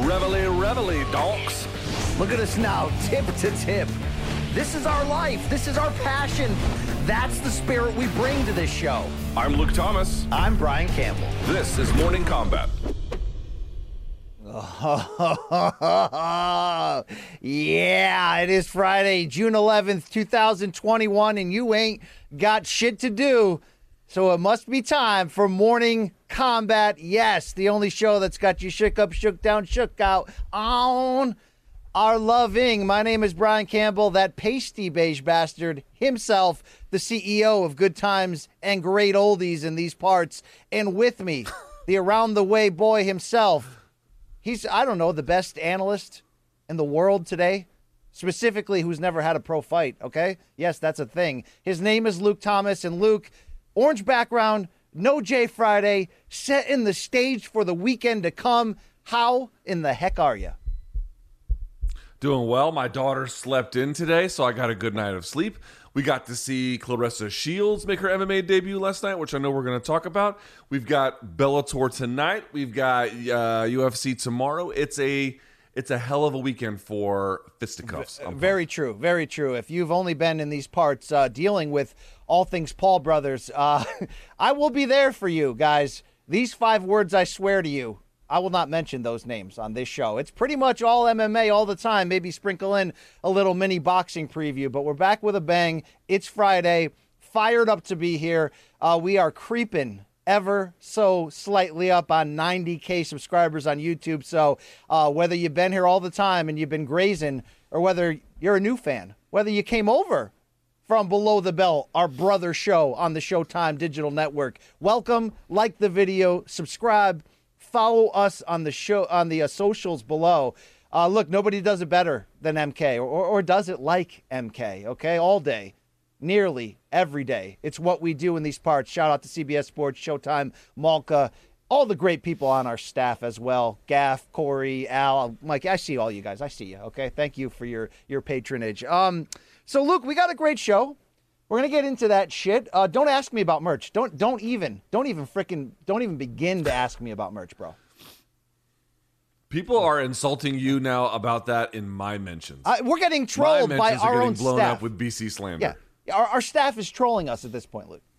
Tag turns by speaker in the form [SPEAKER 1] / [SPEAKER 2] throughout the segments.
[SPEAKER 1] Reveille, reveille, donks.
[SPEAKER 2] Look at us now, tip to tip. This is our life. This is our passion. That's the spirit we bring to this show.
[SPEAKER 1] I'm Luke Thomas.
[SPEAKER 2] I'm Brian Campbell.
[SPEAKER 1] This is Morning Combat.
[SPEAKER 2] Yeah, it is Friday, June 11th, 2021, and you ain't got shit to do. So it must be time for Morning Combat. Yes, the only show that's got you shook up, shook down, shook out on our loving. My name is Brian Campbell, that pasty beige bastard himself, the CEO of Good Times and Great Oldies in these parts. And with me, the around the way boy himself. He's, I don't know, the best analyst in the world today, specifically who's never had a pro fight, okay? Yes, that's a thing. His name is Luke Thomas, and Luke, orange background, no J Friday, setting the stage for the weekend to come. How in the heck are you?
[SPEAKER 3] Doing well. My daughter slept in today, so I got a good night of sleep. We got to see Claressa Shields make her MMA debut last night, which I know we're going to talk about. We've got Bellator tonight. We've got UFC tomorrow. It's a hell of a weekend for fisticuffs.
[SPEAKER 2] Very true. Very true. If you've only been in these parts dealing with all things Paul Brothers, I will be there for you, guys. These 5 words, I swear to you, I will not mention those names on this show. It's pretty much all MMA all the time. Maybe sprinkle in a little mini boxing preview, but we're back with a bang. It's Friday. Fired up to be here. We are creeping ever so slightly up on 90K subscribers on YouTube. So whether you've been here all the time and you've been grazing, or whether you're a new fan, whether you came over from Below the Belt, our brother show on the Showtime Digital Network, welcome. Like the video, subscribe. Follow us on the show, on the socials below. Look, nobody does it better than MK, or does it like MK, okay? All day, nearly every day. It's what we do in these parts. Shout out to CBS Sports, Showtime, Malka, all the great people on our staff as well. Gaff, Corey, Al, Mike, I see all you guys. I see you, okay? Thank you for your patronage. So, Luke, we got a great show. We're gonna get into that shit. Don't ask me about merch. Don't even begin to ask me about merch, bro.
[SPEAKER 3] People are insulting you now about that in my mentions.
[SPEAKER 2] We're getting trolled by our own
[SPEAKER 3] blown
[SPEAKER 2] staff.
[SPEAKER 3] Up with BC slander.
[SPEAKER 2] Yeah, our staff is trolling us at this point, Luke.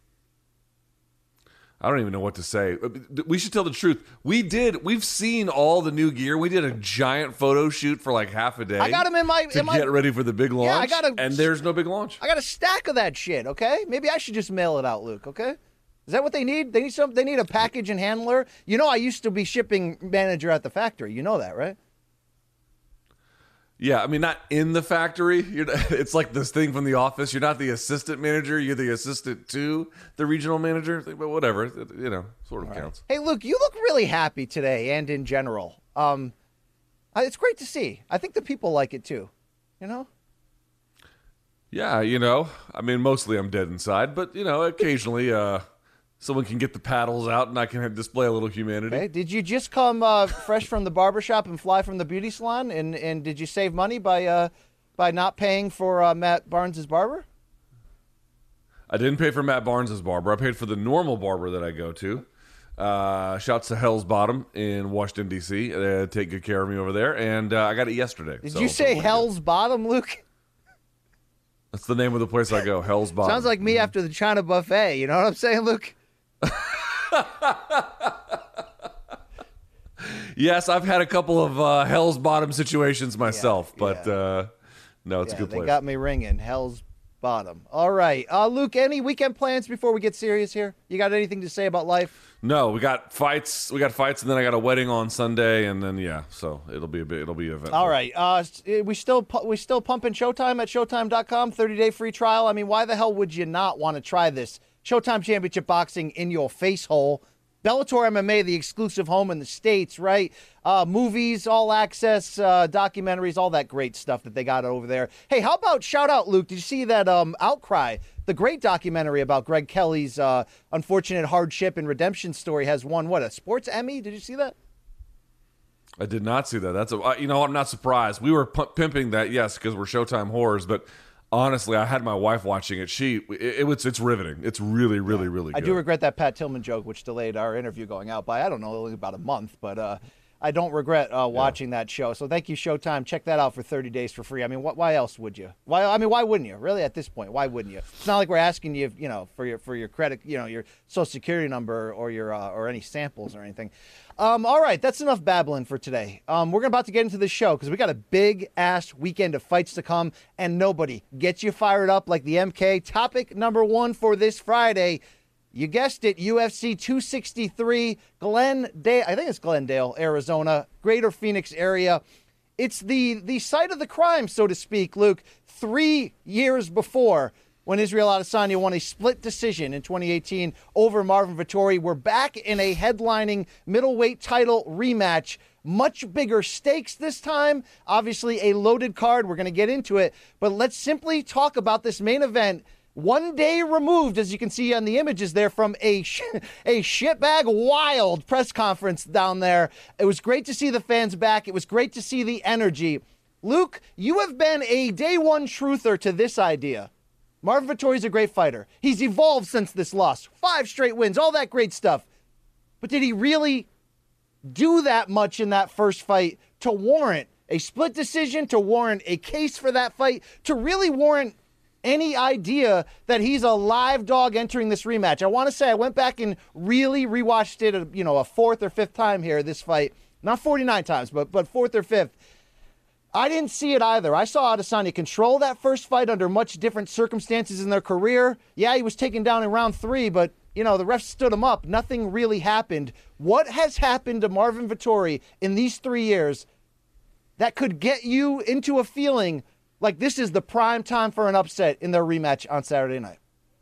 [SPEAKER 3] I don't even know what to say. We should tell the truth. We've seen all the new gear. We did a giant photo shoot for like half a day.
[SPEAKER 2] I got them to
[SPEAKER 3] get ready for the big launch.
[SPEAKER 2] Yeah,
[SPEAKER 3] and there's no big launch.
[SPEAKER 2] I got a stack of that shit, okay? Maybe I should just mail it out, Luke, okay? Is that what they need? They need a package and handler. You know, I used to be shipping manager at the factory. You know that, right?
[SPEAKER 3] Yeah, I mean, not in the factory. It's like this thing from The Office. You're not the assistant manager. You're the assistant to the regional manager. But whatever, sort of counts.
[SPEAKER 2] Hey, Luke, you look really happy today and in general. It's great to see. I think the people like it too, you know?
[SPEAKER 3] Yeah, I mean, mostly I'm dead inside. But, occasionally someone can get the paddles out and I can display a little humanity.
[SPEAKER 2] Okay. Did you just come fresh from the barbershop and fly from the beauty salon? And did you save money by not paying for Matt Barnes' barber?
[SPEAKER 3] I didn't pay for Matt Barnes' barber. I paid for the normal barber that I go to. Shouts to Hell's Bottom in Washington, D.C. They take good care of me over there. And I got it yesterday.
[SPEAKER 2] Did you say Hell's Bottom, Luke?
[SPEAKER 3] That's the name of the place I go, Hell's Bottom.
[SPEAKER 2] Sounds like me after the China buffet. You know what I'm saying, Luke?
[SPEAKER 3] Yes, I've had a couple of Hell's Bottom situations myself, but no, it's a good place.
[SPEAKER 2] They got me ringing. Hell's Bottom. All right. Luke, any weekend plans before we get serious here? You got anything to say about life?
[SPEAKER 3] No, we got fights. And then I got a wedding on Sunday, and then so it'll be eventful.
[SPEAKER 2] All right. We still pumping Showtime at Showtime.com. 30-day free trial. I mean, why the hell would you not want to try this? Showtime Championship Boxing in your face hole. Bellator MMA, the exclusive home in the States, right? Movies, all access, documentaries, all that great stuff that they got over there. Hey, how about, shout out, Luke, did you see that Outcry? The great documentary about Greg Kelly's unfortunate hardship and redemption story has won, a sports Emmy? Did you see that?
[SPEAKER 3] I did not see that. That's I'm not surprised. We were pimping that, yes, because we're Showtime whores, but honestly, I had my wife watching it. It's riveting. It's really, really good.
[SPEAKER 2] I do regret that Pat Tillman joke, which delayed our interview going out by, I don't know, only about a month. But I don't regret watching that show. So thank you, Showtime. Check that out for 30 days for free. I mean, why else would you? Why wouldn't you? Really, at this point, why wouldn't you? It's not like we're asking you, for your credit, your Social Security number or your or any samples or anything. All right, that's enough babbling for today. We're about to get into the show because we got a big-ass weekend of fights to come, and nobody gets you fired up like the MK. Topic number 1 for this Friday, you guessed it, UFC 263, Glendale, I think it's Glendale, Arizona, Greater Phoenix area. It's the site of the crime, so to speak, Luke, 3 years before when Israel Adesanya won a split decision in 2018 over Marvin Vettori. We're back in a headlining middleweight title rematch. Much bigger stakes this time. Obviously, a loaded card. We're going to get into it. But let's simply talk about this main event. 1 day removed, as you can see on the images there, from a shitbag wild press conference down there. It was great to see the fans back. It was great to see the energy. Luke, you have been a day one truther to this idea. Marvin Vettori's a great fighter. He's evolved since this loss. 5 straight wins, all that great stuff. But did he really do that much in that first fight to warrant a split decision, to warrant a case for that fight, to really warrant any idea that he's a live dog entering this rematch? I want to say I went back and really rewatched it, a fourth or fifth time here, this fight. Not 49 times, but fourth or fifth. I didn't see it either. I saw Adesanya control that first fight under much different circumstances in their career. Yeah, he was taken down in round 3, but, the refs stood him up. Nothing really happened. What has happened to Marvin Vettori in these 3 years that could get you into a feeling like this is the prime time for an upset in their rematch on Saturday night?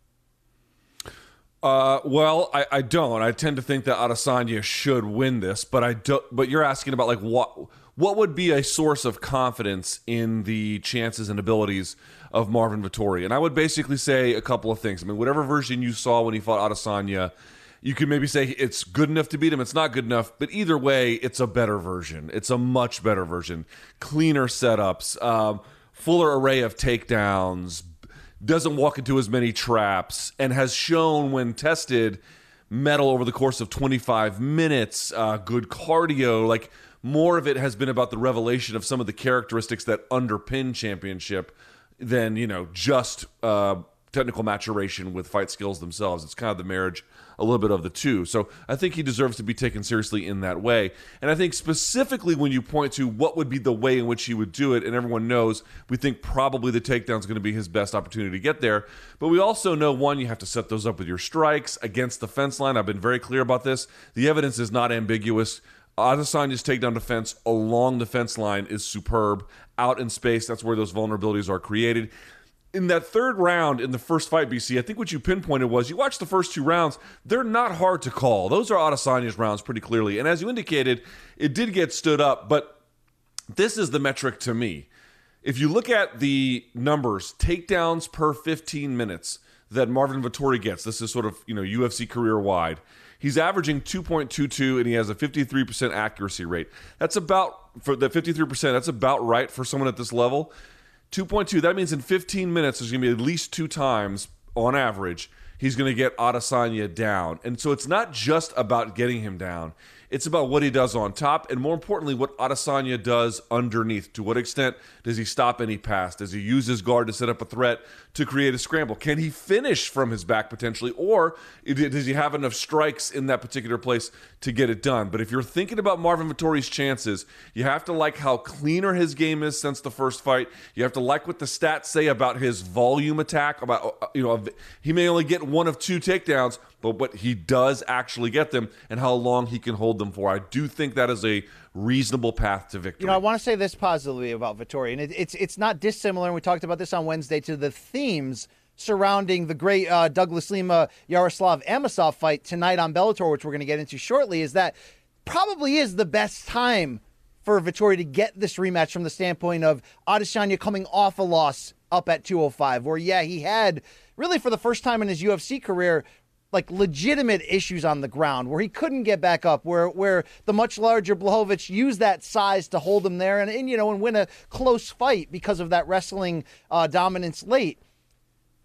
[SPEAKER 3] Well, I don't. I tend to think that Adesanya should win this, but I don't. But you're asking about like what would be a source of confidence in the chances and abilities of Marvin Vettori? And I would basically say a couple of things. I mean, whatever version you saw when he fought Adesanya, you could maybe say it's good enough to beat him. It's not good enough, but either way, it's a better version. It's a much better version. Cleaner setups, fuller array of takedowns, doesn't walk into as many traps, and has shown when tested mettle over the course of 25 minutes, good cardio. Like, more of it has been about the revelation of some of the characteristics that underpin championship than, just technical maturation with fight skills themselves. It's kind of the marriage, a little bit of the two. So I think he deserves to be taken seriously in that way. And I think specifically when you point to what would be the way in which he would do it, and everyone knows, we think probably the takedown is going to be his best opportunity to get there. But we also know, one, you have to set those up with your strikes against the fence line. I've been very clear about this. The evidence is not ambiguous. Adesanya's takedown defense along the fence line is superb. Out in space, that's where those vulnerabilities are created. In that third round in the first fight, BC, I think what you pinpointed was you watched the first 2 rounds. They're not hard to call. Those are Adesanya's rounds pretty clearly. And as you indicated, it did get stood up. But this is the metric to me. If you look at the numbers, takedowns per 15 minutes that Marvin Vettori gets, this is sort of, UFC career-wide. He's averaging 2.22, and he has a 53% accuracy rate. That's about, for the 53%, that's about right for someone at this level. 2.2, that means in 15 minutes, there's going to be at least 2 times, on average, he's going to get Adesanya down. And so it's not just about getting him down. It's about what he does on top, and more importantly, what Adesanya does underneath. To what extent does he stop any pass? Does he use his guard to set up a threat to create a scramble? Can he finish from his back potentially, or does he have enough strikes in that particular place to get it done? But if you're thinking about Marvin Vettori's chances, you have to like how cleaner his game is since the first fight. You have to like what the stats say about his volume attack. About he may only get 1 of 2 takedowns, but he does actually get them, and how long he can hold them for. I do think that is a reasonable path to victory.
[SPEAKER 2] I want to say this positively about Vettori, and it's not dissimilar, and we talked about this on Wednesday, to the themes surrounding the great Douglas Lima Yaroslav Amosov fight tonight on Bellator, which we're going to get into shortly, is that probably is the best time for Vettori to get this rematch from the standpoint of Adesanya coming off a loss up at 205, where, he had, really for the first time in his UFC career, like legitimate issues on the ground where he couldn't get back up, where the much larger Blachowicz used that size to hold him there and win a close fight because of that wrestling dominance late.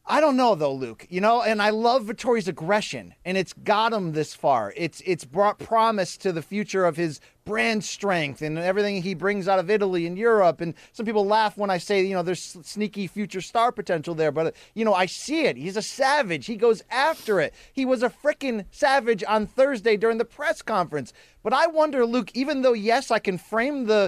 [SPEAKER 2] I don't know though, Luke. And I love Vettori's aggression, and it's got him this far. It's brought promise to the future of his brand strength and everything he brings out of Italy and Europe. And some people laugh when I say, there's sneaky future star potential there, but I see it. He's a savage. He goes after it. He was a freaking savage on Thursday during the press conference. But I wonder, Luke, even though yes, I can frame the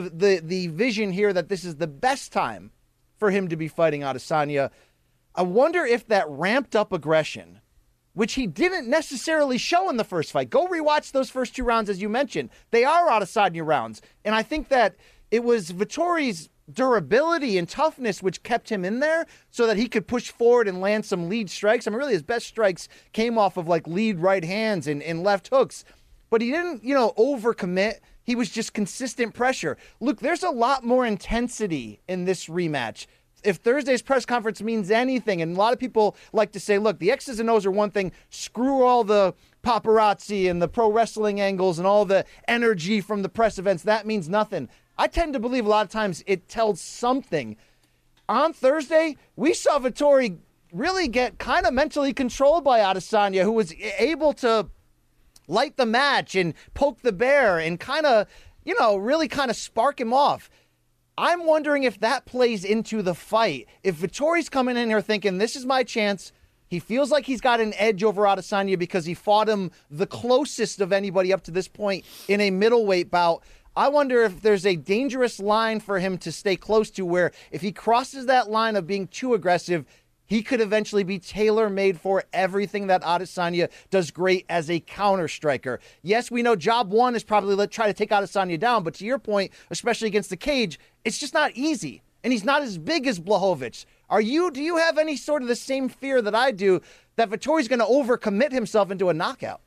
[SPEAKER 2] vision here that this is the best time for him to be fighting Adesanya, I wonder if that ramped up aggression, which he didn't necessarily show in the first fight. Go rewatch those first 2 rounds, as you mentioned. They are Adesanya rounds. And I think that it was Vettori's durability and toughness which kept him in there so that he could push forward and land some lead strikes. I mean, really, his best strikes came off of like lead right hands and left hooks. But he didn't, overcommit. He was just consistent pressure. Look, there's a lot more intensity in this rematch. If Thursday's press conference means anything, and a lot of people like to say, look, the X's and O's are one thing, screw all the paparazzi and the pro wrestling angles and all the energy from the press events, that means nothing. I tend to believe a lot of times it tells something. On Thursday, we saw Vettori really get kind of mentally controlled by Adesanya, who was able to light the match and poke the bear and kind of, really kind of spark him off. I'm wondering if that plays into the fight. If Vettori's coming in here thinking, this is my chance, he feels like he's got an edge over Adesanya because he fought him the closest of anybody up to this point in a middleweight bout. I wonder if there's a dangerous line for him to stay close to where if he crosses that line of being too aggressive, he could eventually be tailor-made for everything that Adesanya does great as a counter-striker. Yes, we know job one is probably try to take Adesanya down, but to your point, especially against the cage, it's just not easy. And he's not as big as Blachowicz. Do you have any sort of the same fear that I do that Vettori's going to overcommit himself into a knockout?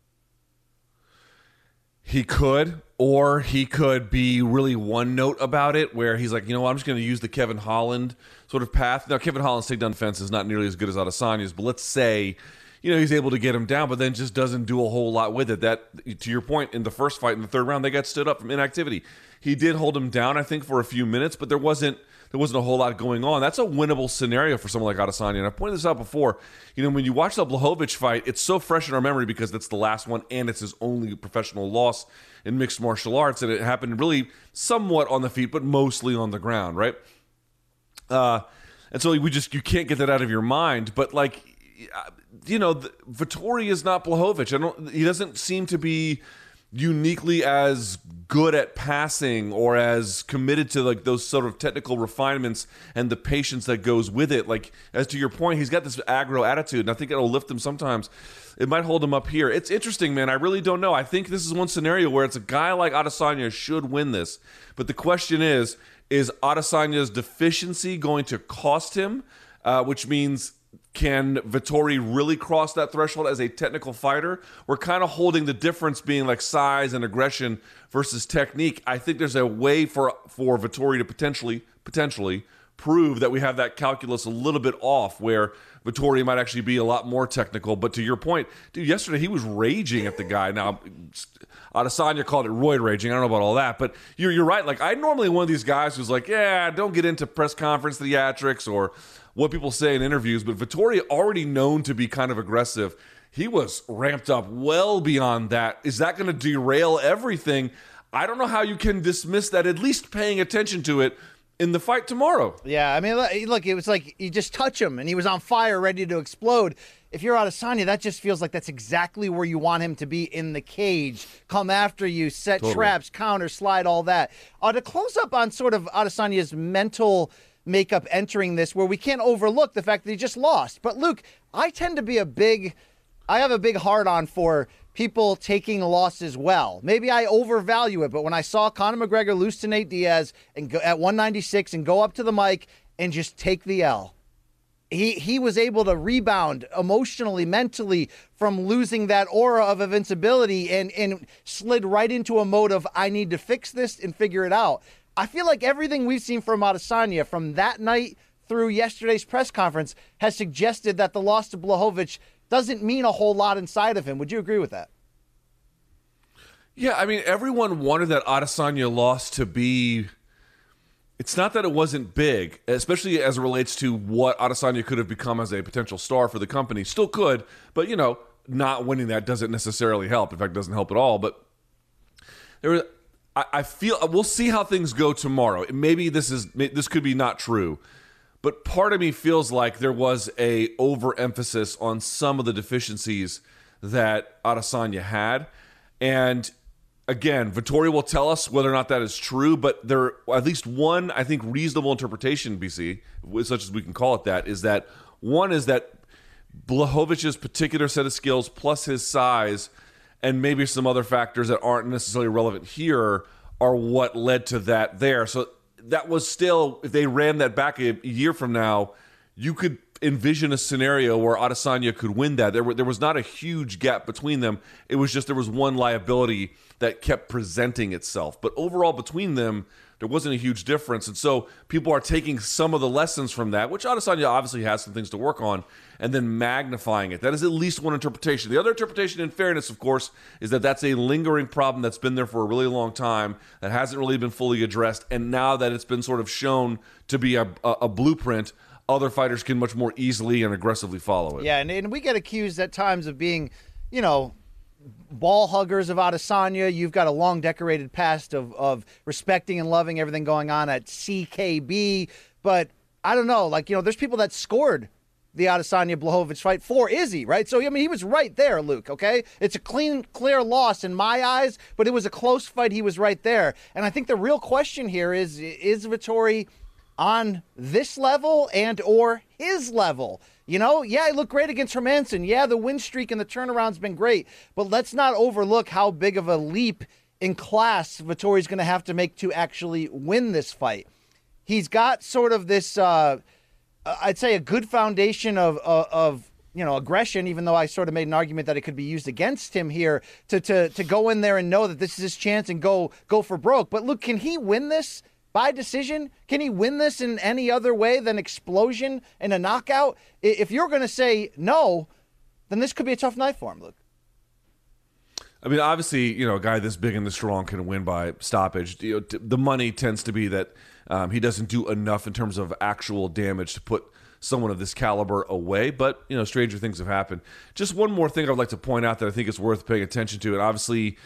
[SPEAKER 3] He could, or he could be really one note about it where he's like, I'm just going to use the Kevin Holland sort of path. Now, Kevin Holland's takedown defense is not nearly as good as Adesanya's, but let's say, he's able to get him down, but then just doesn't do a whole lot with it. That, to your point, in the first fight in the 3rd round, they got stood up from inactivity. He did hold him down, I think, for a few minutes, but there wasn't a whole lot going on. That's a winnable scenario for someone like Adesanya. And I pointed this out before. When you watch the Blachowicz fight, it's so fresh in our memory because it's the last one and it's his only professional loss in mixed martial arts, and it happened really somewhat on the feet, but mostly on the ground, right? And so you can't get that out of your mind. But Vettori is not Blachowicz. He doesn't seem to be uniquely as good at passing or as committed to those sort of technical refinements and the patience that goes with it. As to your point, he's got this aggro attitude, and I think it'll lift him sometimes. It might hold him up here. It's interesting, man. I really don't know. I think this is one scenario where it's a guy like Adesanya should win this. But the question is Adesanya's deficiency going to cost him? Which means, can Vettori really cross that threshold as a technical fighter? We're kind of holding the difference being size and aggression versus technique. I think there's a way for Vettori to potentially prove that we have that calculus a little bit off, where Vettori might actually be a lot more technical. But to your point, dude, yesterday he was raging at the guy. Now, Adesanya called it roid raging. I don't know about all that, but you're right. I'm normally one of these guys who's don't get into press conference theatrics or what people say in interviews, but Vettori, already known to be kind of aggressive, he was ramped up well beyond that. Is that going to derail everything? I don't know how you can dismiss that, at least paying attention to it in the fight tomorrow.
[SPEAKER 2] Yeah, I mean, look, it was like you just touch him and he was on fire, ready to explode. If you're Adesanya, that just feels like that's exactly where you want him to be in the cage. Come after you, set traps, counter, slide, all that. To close up on sort of Adesanya's mental makeup entering this, where we can't overlook the fact that he just lost. But Luke, I tend to be I have a big hard-on for people taking losses well. Maybe I overvalue it, but when I saw Conor McGregor lose to Nate Diaz and go at 196 and go up to the mic and just take the L, he was able to rebound emotionally, mentally from losing that aura of invincibility and slid right into a mode of, I need to fix this and figure it out. I feel like everything we've seen from Adesanya from that night through yesterday's press conference has suggested that the loss to Blachowicz doesn't mean a whole lot inside of him. Would you agree with that?
[SPEAKER 3] Yeah, I mean, everyone wanted that Adesanya loss to be It's not that it wasn't big, especially as it relates to what Adesanya could have become as a potential star for the company. Still could, but not winning that doesn't necessarily help. In fact, it doesn't help at all. But I feel we'll see how things go tomorrow. Maybe this could be not true, but part of me feels like there was a overemphasis on some of the deficiencies that Adesanya had, and again, Vettori will tell us whether or not that is true, but there at least one, I think, reasonable interpretation, BC, such as we can call it that, is that one is that Blachowicz' particular set of skills plus his size and maybe some other factors that aren't necessarily relevant here are what led to that there. So that was still, if they ran that back a year from now, you could envision a scenario where Adesanya could win that. There was not a huge gap between them. It was just there was one liability that kept presenting itself. But overall, between them, there wasn't a huge difference. And so people are taking some of the lessons from that, which Adesanya obviously has some things to work on, and then magnifying it. That is at least one interpretation. The other interpretation, in fairness, of course, is that that's a lingering problem that's been there for a really long time, that hasn't really been fully addressed. And now that it's been sort of shown to be a blueprint, other fighters can much more easily and aggressively follow it.
[SPEAKER 2] Yeah, and we get accused at times of being, ball huggers of Adesanya. You've got a long decorated past of respecting and loving everything going on at CKB. But I don't know, there's people that scored the Adesanya Blachowicz fight for Izzy, right? So, he was right there, Luke, okay? It's a clear loss in my eyes, but it was a close fight. He was right there. And I think the real question here is Vettori on this level and or his level? Yeah, he looked great against Hermansson. Yeah, the win streak and the turnaround's been great. But let's not overlook how big of a leap in class Vettori's going to have to make to actually win this fight. He's got sort of this, I'd say, a good foundation of aggression, even though I sort of made an argument that it could be used against him here to go in there and know that this is his chance and go for broke. But look, can he win this by decision? Can he win this in any other way than explosion and a knockout? If you're going to say no, then this could be a tough night for him, Luke.
[SPEAKER 3] I mean, obviously, a guy this big and this strong can win by stoppage. The money tends to be that he doesn't do enough in terms of actual damage to put someone of this caliber away, but stranger things have happened. Just one more thing I'd like to point out that I think is worth paying attention to, and obviously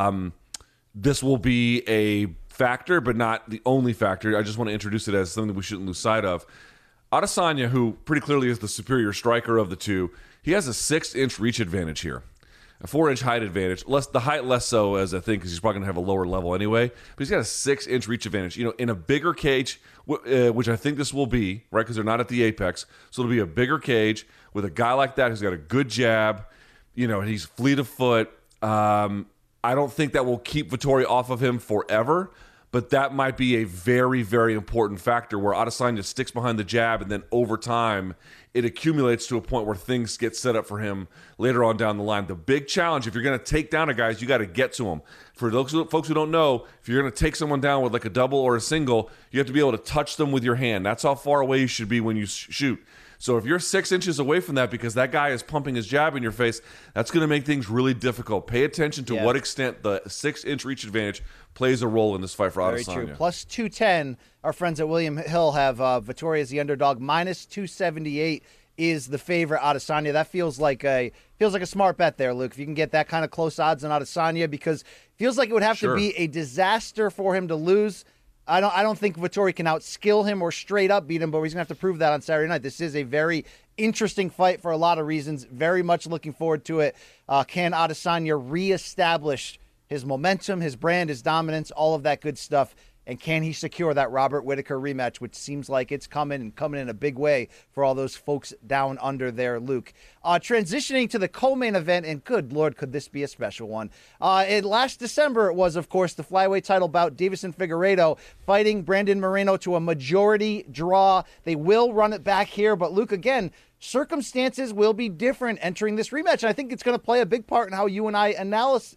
[SPEAKER 3] this will be a factor, but not the only factor. I just want to introduce it as something that we shouldn't lose sight of. Adesanya, who pretty clearly is the superior striker of the two, he has a 6-inch reach advantage here. A 4-inch height advantage. The height less so, as I think, because he's probably going to have a lower level anyway. But he's got a 6-inch reach advantage. In a bigger cage, which I think this will be, right, because they're not at the apex. So it'll be a bigger cage with a guy like that who's got a good jab. He's fleet of foot. I don't think that will keep Vettori off of him forever, but that might be a very, very important factor where Adesanya sticks behind the jab, and then over time it accumulates to a point where things get set up for him later on down the line. The big challenge, if you're going to take down a guy, is you got to get to him. For those folks who don't know, if you're going to take someone down with like a double or a single, you have to be able to touch them with your hand. That's how far away you should be when you shoot. So if you're 6 inches away from that because that guy is pumping his jab in your face, that's going to make things really difficult. Pay attention to what extent the 6-inch reach advantage plays a role in this fight for Adesanya.
[SPEAKER 2] Very true. Plus 210. Our friends at William Hill have Vettori as the underdog. Minus 278 is the favorite Adesanya. That feels like a smart bet there, Luke. If you can get that kind of close odds on Adesanya, because it feels like it would have to be a disaster for him to lose. I don't think Vettori can outskill him or straight up beat him, but he's going to have to prove that on Saturday night. This is a very interesting fight for a lot of reasons. Very much looking forward to it. Can Adesanya reestablish his momentum, his brand, his dominance, all of that good stuff? And can he secure that Robert Whittaker rematch, which seems like it's coming in a big way for all those folks down under there, Luke. Transitioning to the co-main event, and good Lord, could this be a special one. Last December, it was, of course, the flyweight title bout, Deiveson Figueiredo fighting Brandon Moreno to a majority draw. They will run it back here, but Luke, again, circumstances will be different entering this rematch. And I think it's going to play a big part in how you and I analyze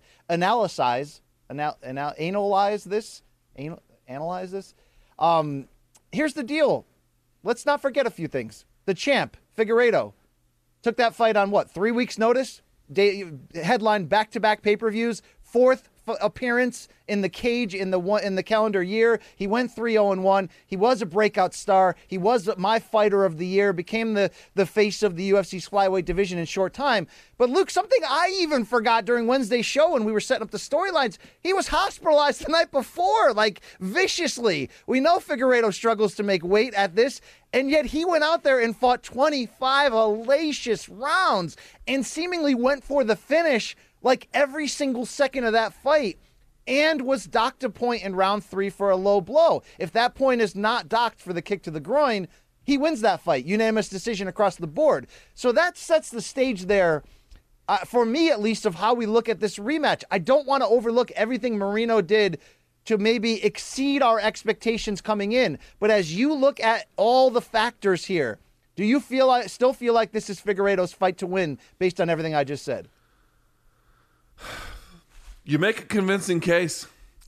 [SPEAKER 2] this. Here's the deal. Let's not forget a few things. The champ, Figueiredo, took that fight on 3 weeks' notice? Headline back-to-back pay-per-views, 4th appearance in the cage in the calendar year. He went 3-0-1. He was a breakout star. He was my fighter of the year, became the face of the UFC's flyweight division in short time. But Luke, something I even forgot during Wednesday's show when we were setting up the storylines, he was hospitalized the night before, like viciously. We know Figueiredo struggles to make weight at this, and yet he went out there and fought 25 hellacious rounds and seemingly went for the finish like every single second of that fight, and was docked a point in round 3 for a low blow. If that point is not docked for the kick to the groin, he wins that fight. Unanimous decision across the board. So that sets the stage there, for me at least, of how we look at this rematch. I don't want to overlook everything Moreno did to maybe exceed our expectations coming in. But as you look at all the factors here, do you still feel like this is Figueiredo's fight to win based on everything I just said?
[SPEAKER 3] You make a convincing case.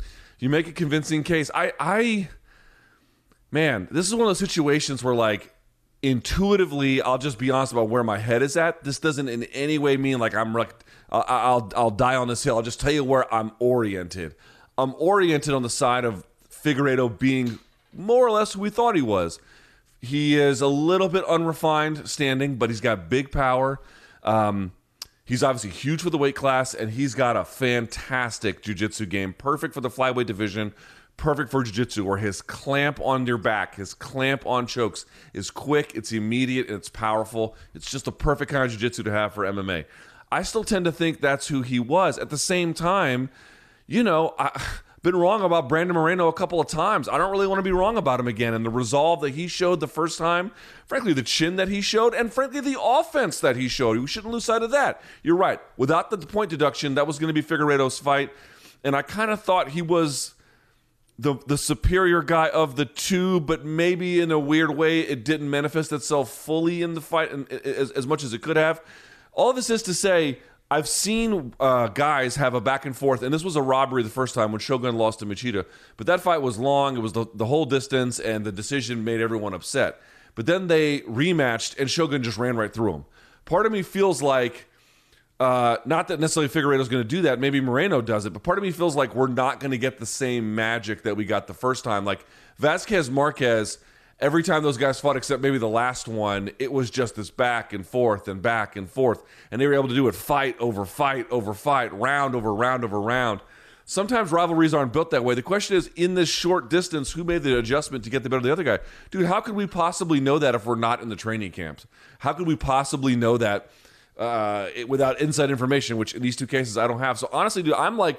[SPEAKER 3] Man, this is one of those situations where, like, intuitively, I'll just be honest about where my head is at. This doesn't in any way mean like I'll die on this hill. I'll just tell you where I'm oriented. I'm oriented on the side of Figueiredo being more or less who we thought he was. He is a little bit unrefined standing, but he's got big power. He's obviously huge for the weight class, and he's got a fantastic jiu-jitsu game, perfect for the flyweight division, perfect for jiu-jitsu, where his clamp on your back, his clamp on chokes is quick, it's immediate, and it's powerful. It's just the perfect kind of jiu-jitsu to have for MMA. I still tend to think that's who he was. At the same time, you know, I've been wrong about Brandon Moreno a couple of times. I don't really want to be wrong about him again. And the resolve that he showed the first time, frankly, the chin that he showed, and frankly, the offense that he showed. We shouldn't lose sight of that. You're right. Without the point deduction, that was going to be Figueiredo's fight. And I kind of thought he was the superior guy of the two, but maybe in a weird way, it didn't manifest itself fully in the fight as much as it could have. All this is to say, I've seen guys have a back and forth, and this was a robbery the first time when Shogun lost to Machida. But that fight was long. It was the whole distance, and the decision made everyone upset. But then they rematched, and Shogun just ran right through him. Part of me feels like, not that necessarily Figueiredo's going to do that. Maybe Moreno does it. But part of me feels like we're not going to get the same magic that we got the first time. Like Vasquez Marquez, every time those guys fought, except maybe the last one, it was just this back and forth and back and forth. And they were able to do it fight over fight over fight, round over round over round. Sometimes rivalries aren't built that way. The question is, in this short distance, who made the adjustment to get the better of the other guy? Dude, how could we possibly know that if we're not in the training camps? How could we possibly know that without inside information, which in these two cases I don't have? So honestly, dude,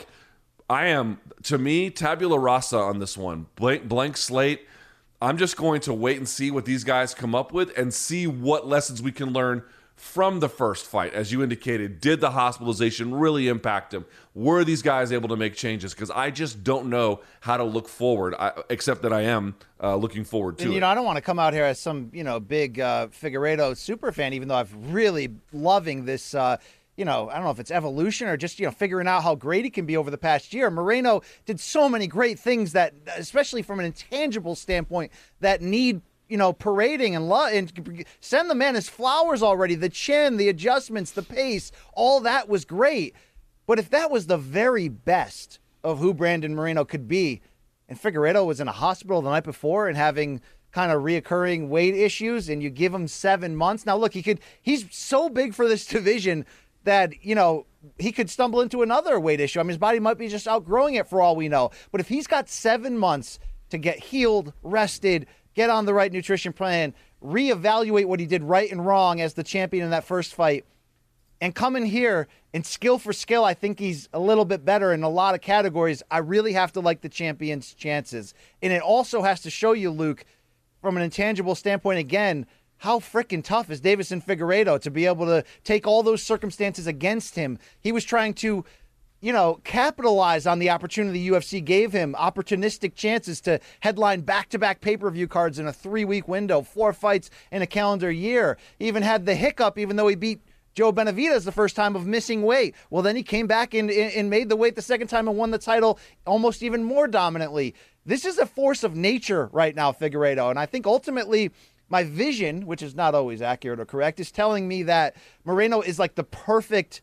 [SPEAKER 3] to me, tabula rasa on this one. Blank slate. I'm just going to wait and see what these guys come up with and see what lessons we can learn from the first fight. As you indicated, did the hospitalization really impact him? Were these guys able to make changes? Because I just don't know how to look forward, except that I am looking forward to it.
[SPEAKER 2] You know, I don't want to come out here as some, big Figueiredo super fan, even though I'm really loving this I don't know if it's evolution or just, figuring out how great he can be over the past year. Moreno did so many great things that, especially from an intangible standpoint, that need, parading and love, and send the man his flowers already. The chin, the adjustments, the pace, all that was great. But if that was the very best of who Brandon Moreno could be, and Figueiredo was in a hospital the night before and having kind of reoccurring weight issues, and you give him 7 months. Now, look, he's so big for this division that, he could stumble into another weight issue. I mean, his body might be just outgrowing it for all we know. But if he's got 7 months to get healed, rested, get on the right nutrition plan, reevaluate what he did right and wrong as the champion in that first fight, and come in here and skill for skill, I think he's a little bit better in a lot of categories. I really have to like the champion's chances. And it also has to show you, Luke, from an intangible standpoint, again, how freaking tough is Deiveson Figueiredo to be able to take all those circumstances against him. He was trying to, capitalize on the opportunity the UFC gave him, opportunistic chances to headline back-to-back pay-per-view cards in a 3-week window, 4 fights in a calendar year. He even had the hiccup, even though he beat Joe Benavidez the first time, of missing weight. Well, then he came back and made the weight the second time and won the title almost even more dominantly. This is a force of nature right now, Figueiredo, and I think ultimately my vision, which is not always accurate or correct, is telling me that Moreno is like the perfect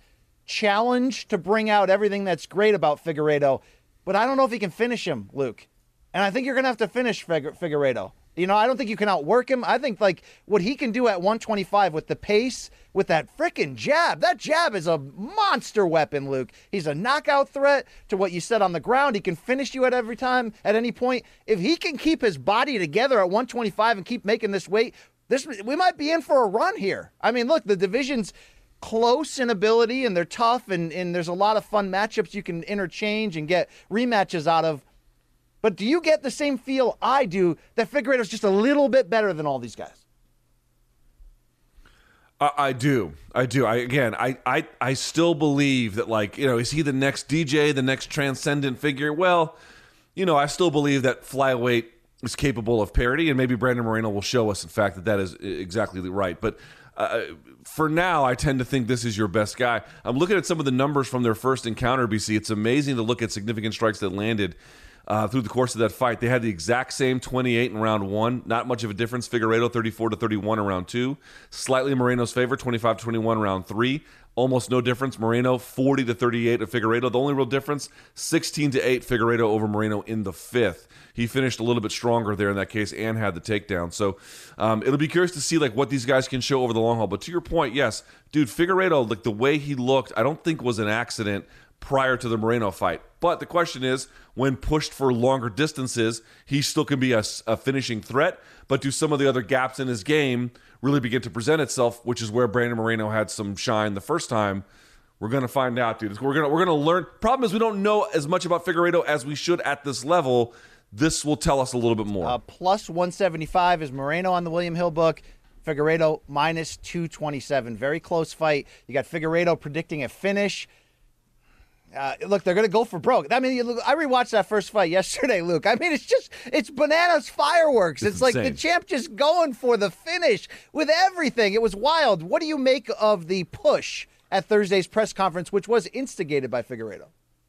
[SPEAKER 2] challenge to bring out everything that's great about Figueiredo, but I don't know if he can finish him, Luke. And I think you're going to have to finish Figueiredo. You know, I don't think you can outwork him. I think, like, what he can do at 125 with the pace, with that freaking jab. That jab is a monster weapon, Luke. He's a knockout threat to what you said on the ground. He can finish you at every time, at any point. If he can keep his body together at 125 and keep making this weight, we might be in for a run here. I mean, look, the division's close in ability, and they're tough, and there's a lot of fun matchups you can interchange and get rematches out of. But do you get the same feel I do that Figueiredo's just a little bit better than all these guys?
[SPEAKER 3] I do. I still believe that, like, you know, is he the next DJ, the next transcendent figure? Well, you know, I still believe that flyweight is capable of parity, and maybe Brandon Moreno will show us, in fact, that is exactly right. But for now, I tend to think this is your best guy. I'm looking at some of the numbers from their first encounter, BC. It's amazing to look at significant strikes that landed through the course of that fight. They had the exact same 28 in round 1. Not much of a difference. Figueiredo 34-31 in round 2. Slightly Moreno's favor, 25-21 round 3. Almost no difference. Moreno 40-38 of Figueiredo. The only real difference, 16-8 Figueiredo over Moreno in the 5th. He finished a little bit stronger there in that case and had the takedown. So it'll be curious to see, like, what these guys can show over the long haul. But to your point, yes, dude, Figueiredo, like, the way he looked, I don't think was an accident prior to the Moreno fight. But the question is, when pushed for longer distances, he still can be a finishing threat. But do some of the other gaps in his game really begin to present itself, which is where Brandon Moreno had some shine the first time? We're going to find out, dude. We're going to learn. Problem is, we don't know as much about Figueiredo as we should at this level. This will tell us a little bit more.
[SPEAKER 2] Plus 175 is Moreno on the William Hill book. Figueiredo minus 227. Very close fight. You got Figueiredo predicting a finish. Look, they're going to go for broke. I mean, I rewatched that first fight yesterday, Luke. I mean, it's bananas fireworks. It's like the champ just going for the finish with everything. It was wild. What do you make of the push at Thursday's press conference, which was instigated by Figueiredo?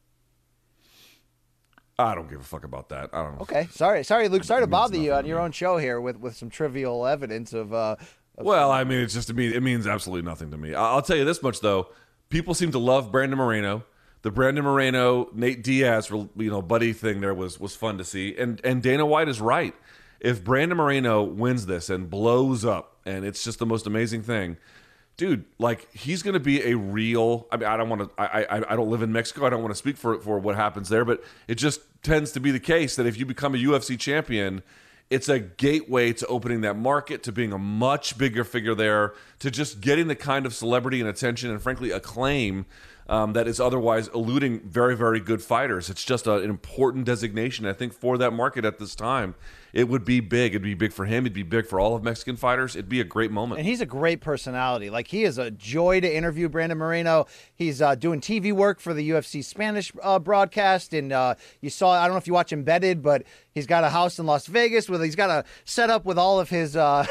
[SPEAKER 3] I don't give a fuck about that. I don't know.
[SPEAKER 2] Okay, sorry, Luke. Sorry to bother you on your own show here with some trivial evidence of.
[SPEAKER 3] Well, I mean, it means absolutely nothing to me. I'll tell you this much though: people seem to love Brandon Moreno. The Brandon Moreno, Nate Diaz, buddy thing there was fun to see. And Dana White is right. If Brandon Moreno wins this and blows up, and it's just the most amazing thing, dude, like, he's going to be a real. I mean, I don't live in Mexico. I don't want to speak for what happens there, but it just tends to be the case that if you become a UFC champion, it's a gateway to opening that market, to being a much bigger figure there, to just getting the kind of celebrity and attention and, frankly, acclaim that is otherwise eluding very, very good fighters. It's just an important designation, I think, for that market at this time. It would be big. It'd be big for him. It'd be big for all of Mexican fighters. It'd be a great moment.
[SPEAKER 2] And he's a great personality. Like, he is a joy to interview, Brandon Moreno. He's doing TV work for the UFC Spanish broadcast. And you saw, I don't know if you watch Embedded, but he's got a house in Las Vegas where he's got a setup with all of his, I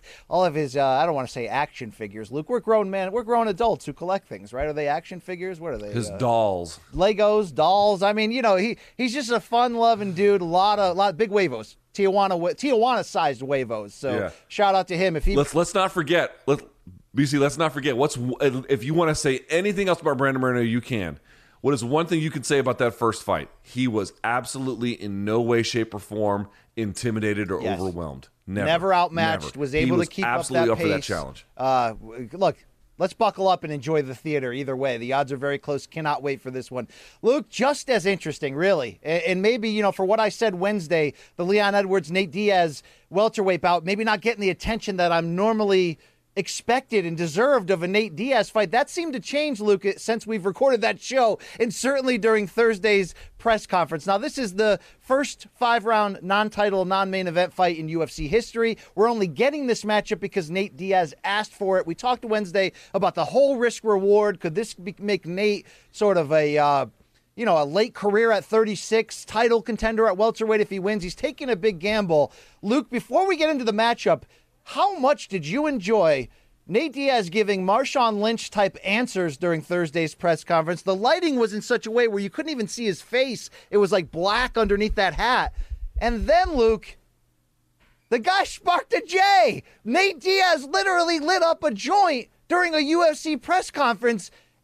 [SPEAKER 2] don't want to say action figures. Luke, we're grown men. We're grown adults who collect things, right? Are they action figures? What are they?
[SPEAKER 3] His dolls.
[SPEAKER 2] Legos, dolls. I mean, he's just a fun-loving dude. A lot of big huevos. Tijuana-sized huevos. So yeah. Shout out to him.
[SPEAKER 3] Let's not forget. BC, let's not forget. If you want to say anything else about Brandon Moreno, you can. What is one thing you can say about that first fight? He was absolutely in no way, shape, or form intimidated or overwhelmed. Never outmatched.
[SPEAKER 2] Never. Was able to keep up that pace.
[SPEAKER 3] Absolutely up for that challenge.
[SPEAKER 2] Look. Let's buckle up and enjoy the theater either way. The odds are very close. Cannot wait for this one. Luke, just as interesting, really. And maybe, for what I said Wednesday, the Leon Edwards, Nate Diaz welterweight bout, maybe not getting the attention that I'm normally expected and deserved of a Nate Diaz fight. That seemed to change, Luke, since we've recorded that show, and certainly during Thursday's press conference. Now, this is the first 5-round non-title, non-main event fight in UFC history. We're only getting this matchup because Nate Diaz asked for it. We talked Wednesday about the whole risk-reward. Could this make Nate sort of a late career at 36, title contender at welterweight if he wins? He's taking a big gamble. Luke, before we get into the matchup, how much did you enjoy Nate Diaz giving Marshawn Lynch-type answers during Thursday's press conference? The lighting was in such a way where you couldn't even see his face. It was like black underneath that hat. And then, Luke, the guy sparked a J. Nate Diaz literally lit up a joint during a UFC press conference.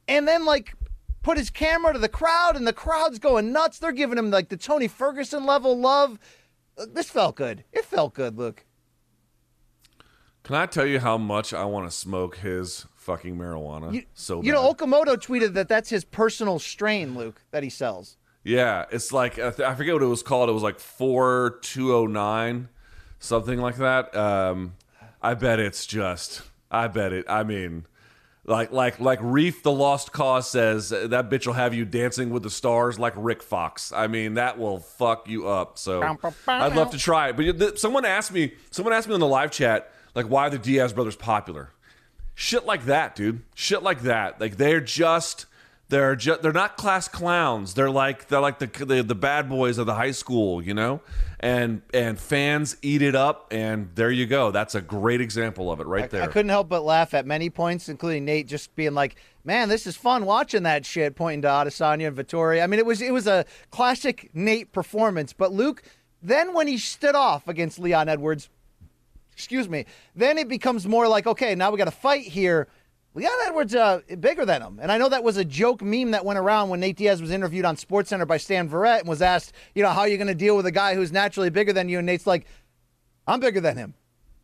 [SPEAKER 2] and then like put his camera to the crowd, and the crowd's going nuts. They're giving him like the Tony Ferguson level love. This felt good. It felt good, Luke.
[SPEAKER 3] Can I tell you how much I want to smoke his fucking marijuana?
[SPEAKER 2] You know, Okamoto tweeted that that's his personal strain, Luke, that he sells.
[SPEAKER 3] Yeah, it's like, I forget what it was called. It was like 4209, something like that. I bet it. I mean, like Reef the Lost Cause says, that bitch will have you dancing with the stars like Rick Fox. I mean, that will fuck you up. So I'd love to try it. But someone asked me in the live chat, like, why are the Diaz brothers popular? Shit like that, dude. Shit like that. Like, they're not class clowns. They're like the bad boys of the high school, you know? And fans eat it up, and there you go. That's a great example of it right there.
[SPEAKER 2] I couldn't help but laugh at many points, including Nate just being like, man, this is fun watching that shit, pointing to Adesanya and Vettori. I mean, it was a classic Nate performance. But Luke, then when he stood off against Leon Edwards, then it becomes more like, okay, now we got to fight here. Leon Edwards bigger than him. And I know that was a joke meme that went around when Nate Diaz was interviewed on SportsCenter by Stan Verrett and was asked, you know, how are you going to deal with a guy who's naturally bigger than you? And Nate's like, I'm bigger than him.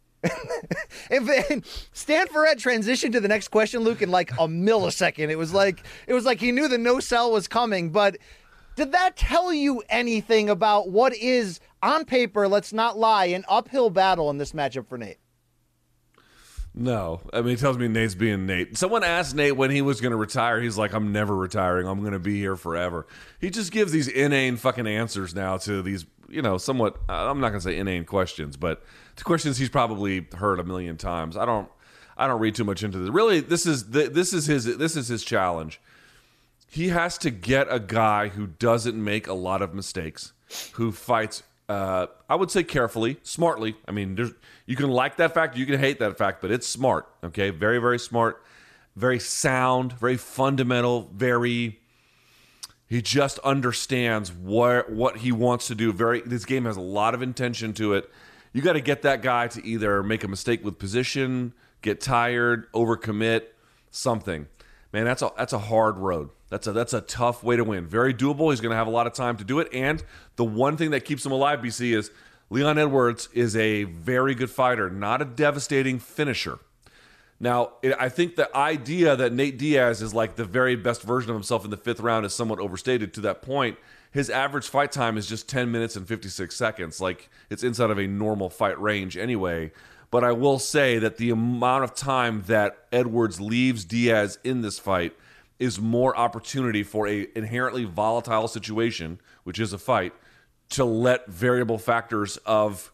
[SPEAKER 2] And Stan Verrett transitioned to the next question, Luke, in like a millisecond. It was like he knew the no sell was coming. But did that tell you anything about what is, on paper, let's not lie, an uphill battle in this matchup for Nate?
[SPEAKER 3] No. I mean, it tells me Nate's being Nate. Someone asked Nate when he was going to retire. He's like, I'm never retiring. I'm going to be here forever. He just gives these inane fucking answers now to these, you know, somewhat, I'm not going to say inane questions, but to questions he's probably heard a million times. I don't read too much into this. Really, this is his challenge. He has to get a guy who doesn't make a lot of mistakes, who fights I would say carefully, smartly. I mean, you can like that fact, you can hate that fact, but it's smart, okay? Very, very smart, very sound, very fundamental, he just understands what he wants to do. This game has a lot of intention to it. You got to get that guy to either make a mistake with position, get tired, overcommit, something. Man, that's a hard road. That's a tough way to win. Very doable. He's going to have a lot of time to do it. And the one thing that keeps him alive, BC, is Leon Edwards is a very good fighter, not a devastating finisher. Now, I think the idea that Nate Diaz is like the very best version of himself in the fifth round is somewhat overstated. To that point, his average fight time is just 10 minutes and 56 seconds. Like, it's inside of a normal fight range anyway. But I will say that the amount of time that Edwards leaves Diaz in this fight is more opportunity for a inherently volatile situation, which is a fight, to let variable factors of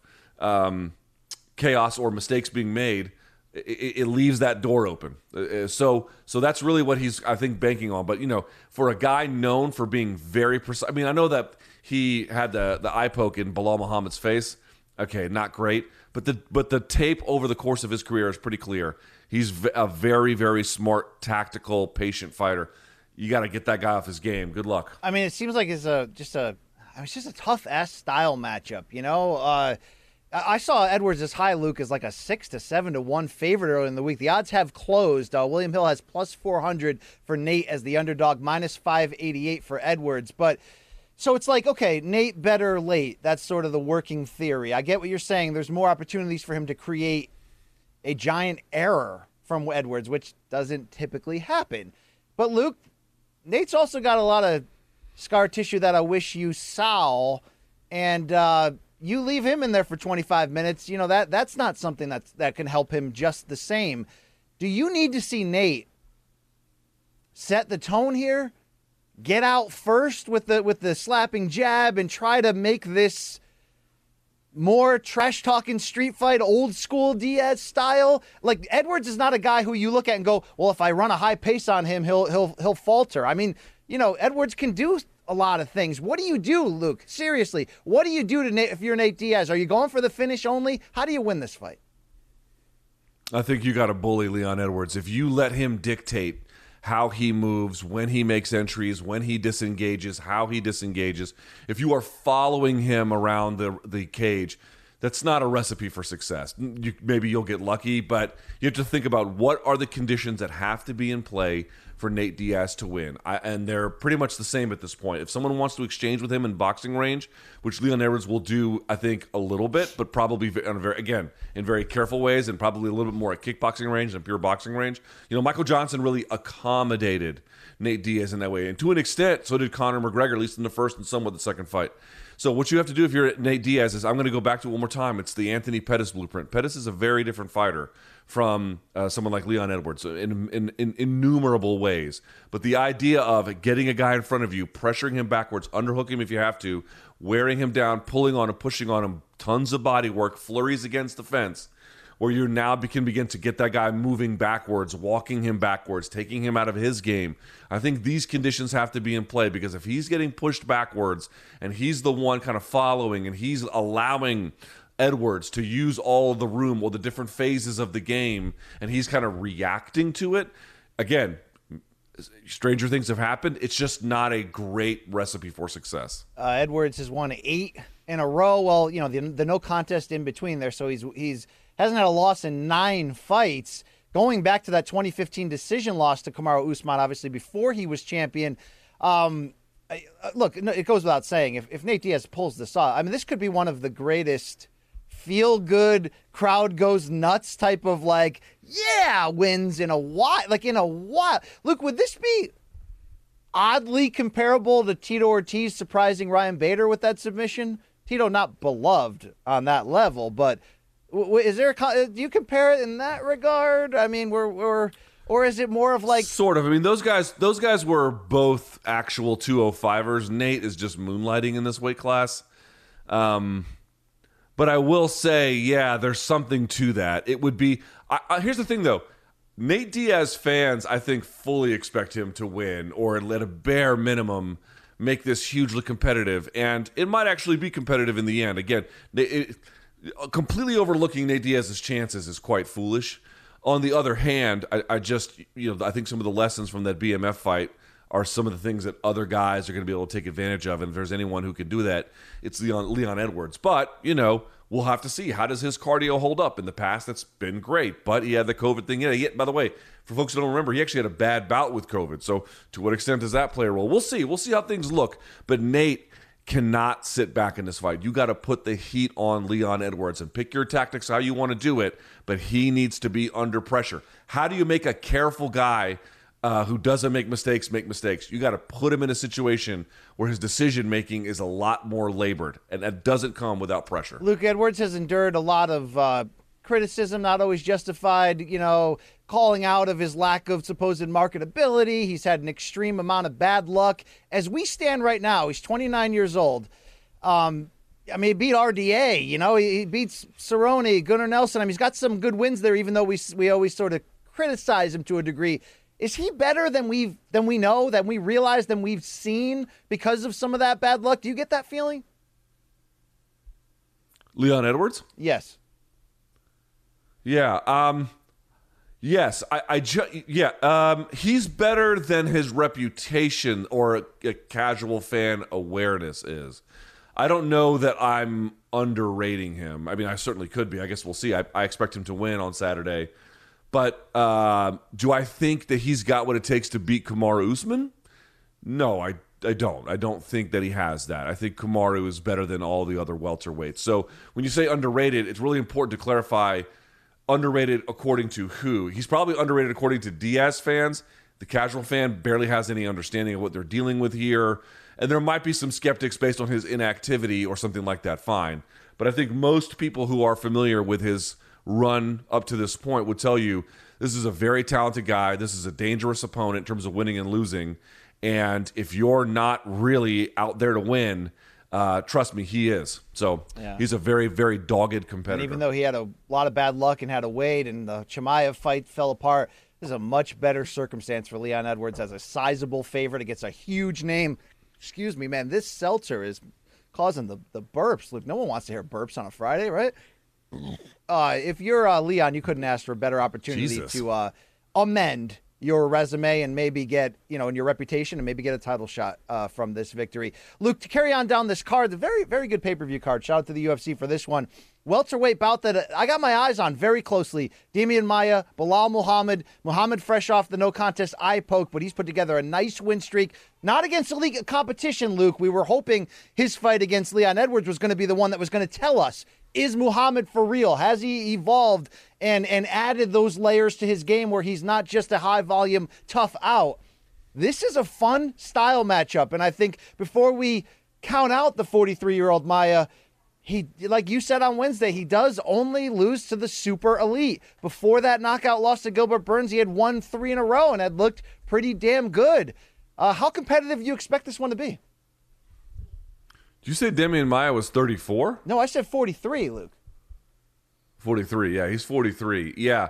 [SPEAKER 3] chaos or mistakes being made, it leaves that door open. So that's really what he's, I think, banking on. But, you know, for a guy known for being very precise, I mean, I know that he had the eye poke in Bilal Muhammad's face. Okay, not great. But the tape over the course of his career is pretty clear. He's a very, very smart, tactical, patient fighter. You got to get that guy off his game. Good luck.
[SPEAKER 2] I mean, it seems like it's just a tough-ass style matchup, you know? I saw Edwards as high, Luke, as like a 6 to 7 to 1 favorite early in the week. The odds have closed. William Hill has plus 400 for Nate as the underdog, minus 588 for Edwards. But so it's like, okay, Nate better late. That's sort of the working theory. I get what you're saying. There's more opportunities for him to create a giant error from Edwards, which doesn't typically happen. But Luke, Nate's also got a lot of scar tissue that I wish you saw, and you leave him in there for 25 minutes. You know, that's not something that can help him just the same. Do you need to see Nate set the tone here, get out first with the slapping jab, and try to make this more trash-talking street fight, old-school Diaz style? Like, Edwards is not a guy who you look at and go, well, if I run a high pace on him, he'll falter. I mean, you know, Edwards can do a lot of things. What do you do, Luke? Seriously, what do you do to Nate if you're Nate Diaz? Are you going for the finish only? How do you win this fight?
[SPEAKER 3] I think you got to bully Leon Edwards. If you let him dictate how he moves, when he makes entries, when he disengages, how he disengages, if you are following him around the cage, that's not a recipe for success. Maybe you'll get lucky, but you have to think about what are the conditions that have to be in play for Nate Diaz to win. And they're pretty much the same at this point. If someone wants to exchange with him in boxing range, which Leon Edwards will do, I think, a little bit, but probably in very careful ways, and probably a little bit more at kickboxing range than pure boxing range. Michael Johnson really accommodated Nate Diaz in that way. And to an extent, so did Conor McGregor, at least in the first and somewhat the second fight. So what you have to do if you're Nate Diaz is, I'm going to go back to it one more time. It's the Anthony Pettis blueprint. Pettis is a very different fighter from someone like Leon Edwards in innumerable ways. But the idea of getting a guy in front of you, pressuring him backwards, underhook him if you have to, wearing him down, pulling on him, pushing on him, tons of body work, flurries against the fence, where you now can begin to get that guy moving backwards, walking him backwards, taking him out of his game. I think these conditions have to be in play, because if he's getting pushed backwards and he's the one kind of following and he's allowing Edwards to use all the room or the different phases of the game and he's kind of reacting to it, again, stranger things have happened. It's just not a great recipe for success.
[SPEAKER 2] Edwards has won 8 in a row. Well, the no contest in between there, so he's hasn't had a loss in 9 fights, going back to that 2015 decision loss to Kamaru Usman, obviously, before he was champion. Look, it goes without saying, if Nate Diaz pulls this off, I mean, this could be one of the greatest feel-good, crowd goes nuts type of, wins in a while. Look, would this be oddly comparable to Tito Ortiz surprising Ryan Bader with that submission? Tito not beloved on that level, but is there do you compare it in that regard? I mean, or is it more of
[SPEAKER 3] sort of? I mean, those guys were both actual 205ers. Nate is just moonlighting in this weight class. But I will say, yeah, there's something to that. It would be here's the thing, though. Nate Diaz fans, I think, fully expect him to win, or at a bare minimum make this hugely competitive, and it might actually be competitive in the end. Again, completely overlooking Nate Diaz's chances is quite foolish. On the other hand, I think some of the lessons from that BMF fight are some of the things that other guys are going to be able to take advantage of. And if there's anyone who can do that, it's Leon Edwards. But, we'll have to see. How does his cardio hold up? In the past, it's been great. But he had the COVID thing. By the way, for folks who don't remember, he actually had a bad bout with COVID. So to what extent does that play a role? We'll see. We'll see how things look. But Nate cannot sit back in this fight. You got to put the heat on Leon Edwards and pick your tactics how you want to do it, but he needs to be under pressure. How do you make a careful guy who doesn't make mistakes make mistakes? You got to put him in a situation where his decision making is a lot more labored, and that doesn't come without pressure.
[SPEAKER 2] Luke Edwards has endured a lot of criticism, not always justified, calling out of his lack of supposed marketability. He's had an extreme amount of bad luck. As we stand right now, he's 29 years old. He beat RDA, he beats Cerrone, Gunnar Nelson. He's got some good wins there, even though we always sort of criticize him to a degree. Is he better than we know, than we realize, than we've seen because of some of that bad luck? Do you get that feeling?
[SPEAKER 3] Leon Edwards?
[SPEAKER 2] Yes.
[SPEAKER 3] Yeah. Yes. He's better than his reputation or a casual fan awareness is. I don't know that I'm underrating him. I mean, I certainly could be. I guess we'll see. I expect him to win on Saturday. But do I think that he's got what it takes to beat Kamaru Usman? No, I don't. I don't think that he has that. I think Kamaru is better than all the other welterweights. So when you say underrated, it's really important to clarify underrated according to who. He's probably underrated according to Diaz fans. The casual fan barely has any understanding of what they're dealing with here. And there might be some skeptics based on his inactivity or something like that, fine. But I think most people who are familiar with his run up to this point would tell you this is a very talented guy. This is a dangerous opponent in terms of winning and losing. And if you're not really out there to win, trust me, he is. So He's a very, very dogged competitor.
[SPEAKER 2] And even though he had a lot of bad luck and had to wait and the Chimaev fight fell apart, this is a much better circumstance for Leon Edwards as a sizable favorite against a huge name. Excuse me, man. This seltzer is causing the burps. Look, no one wants to hear burps on a Friday, right? If you're Leon, you couldn't ask for a better opportunity to amend your resume and maybe get, and your reputation and maybe get a title shot from this victory. Luke, to carry on down this card, the very, very good pay-per-view card. Shout out to the UFC for this one. Welterweight bout that I got my eyes on very closely. Demian Maia, Bilal Muhammad. Muhammad fresh off the no contest eye poke, but he's put together a nice win streak. Not against elite competition, Luke. We were hoping his fight against Leon Edwards was going to be the one that was going to tell us, is Muhammad for real? Has he evolved and added those layers to his game where he's not just a high-volume, tough out? This is a fun style matchup, and I think before we count out the 43-year-old Maia, he, like you said on Wednesday, he does only lose to the super elite. Before that knockout loss to Gilbert Burns, he had won 3 in a row and had looked pretty damn good. How competitive do you expect this one to be?
[SPEAKER 3] Did you say Demian Maia was 34?
[SPEAKER 2] No, I said 43, Luke.
[SPEAKER 3] 43, yeah, he's 43. Yeah.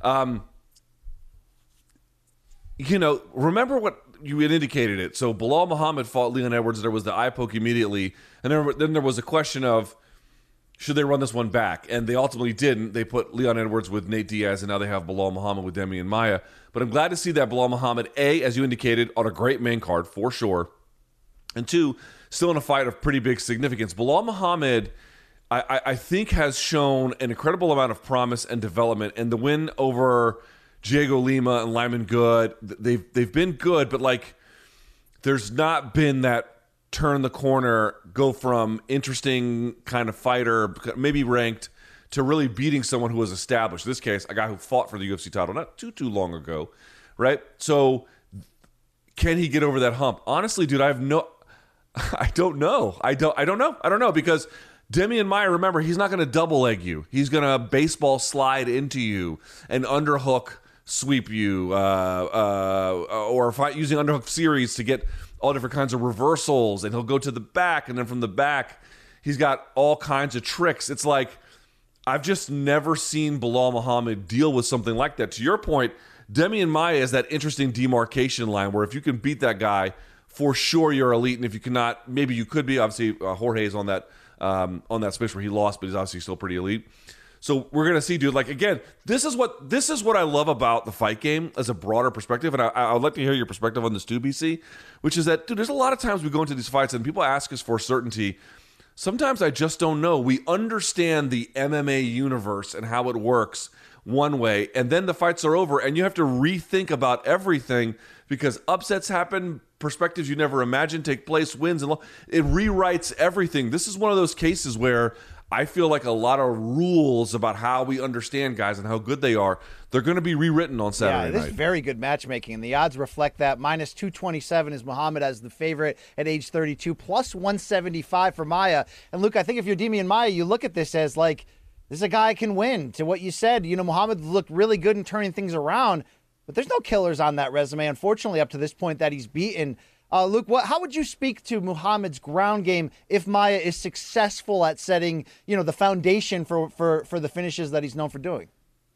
[SPEAKER 3] Remember what you had indicated it. So Bilal Muhammad fought Leon Edwards. There was the eye poke immediately. And then there was a question of, should they run this one back? And they ultimately didn't. They put Leon Edwards with Nate Diaz, and now they have Bilal Muhammad with Demian Maia. But I'm glad to see that Bilal Muhammad, A, as you indicated, on a great main card, for sure. And 2, still in a fight of pretty big significance. Bilal Muhammad, I think, has shown an incredible amount of promise and development. And the win over Diego Lima and Lyman Good, they've been good, but there's not been that turn the corner, go from interesting kind of fighter, maybe ranked, to really beating someone who was established. In this case, a guy who fought for the UFC title not too long ago, right? So can he get over that hump? Honestly, dude, I don't know. I don't know because Demian Maia, remember, he's not going to double leg you. He's going to baseball slide into you and underhook sweep you, or fight using underhook series to get all different kinds of reversals, and he'll go to the back, and then from the back, he's got all kinds of tricks. It's like, I've just never seen Bilal Muhammad deal with something like that. To your point, Demian Maia is that interesting demarcation line where if you can beat that guy, for sure you're elite, and if you cannot, maybe you could be. Obviously, Jorge's on that space where he lost, but he's obviously still pretty elite. So we're gonna see, dude. Again, this is what I love about the fight game as a broader perspective, and I would like to hear your perspective on this too, BC. Which is that, dude, there's a lot of times we go into these fights and people ask us for certainty. Sometimes I just don't know. We understand the MMA universe and how it works one way, and then the fights are over, and you have to rethink about everything because upsets happen, perspectives you never imagined take place, wins, and it rewrites everything. This is one of those cases where I feel like a lot of rules about how we understand guys and how good they are, they're going to be rewritten on Saturday night.
[SPEAKER 2] This is very good matchmaking, and the odds reflect that. Minus 227 is Muhammad as the favorite at age 32, plus 175 for Maia. And Luke, I think if you're Demian Maia, you look at this as this is a guy can win. To what you said, Muhammad looked really good in turning things around, but there's no killers on that resume, unfortunately, up to this point that he's beaten. Luke, how would you speak to Muhammad's ground game if Maia is successful at setting, the foundation for the finishes that he's known for doing?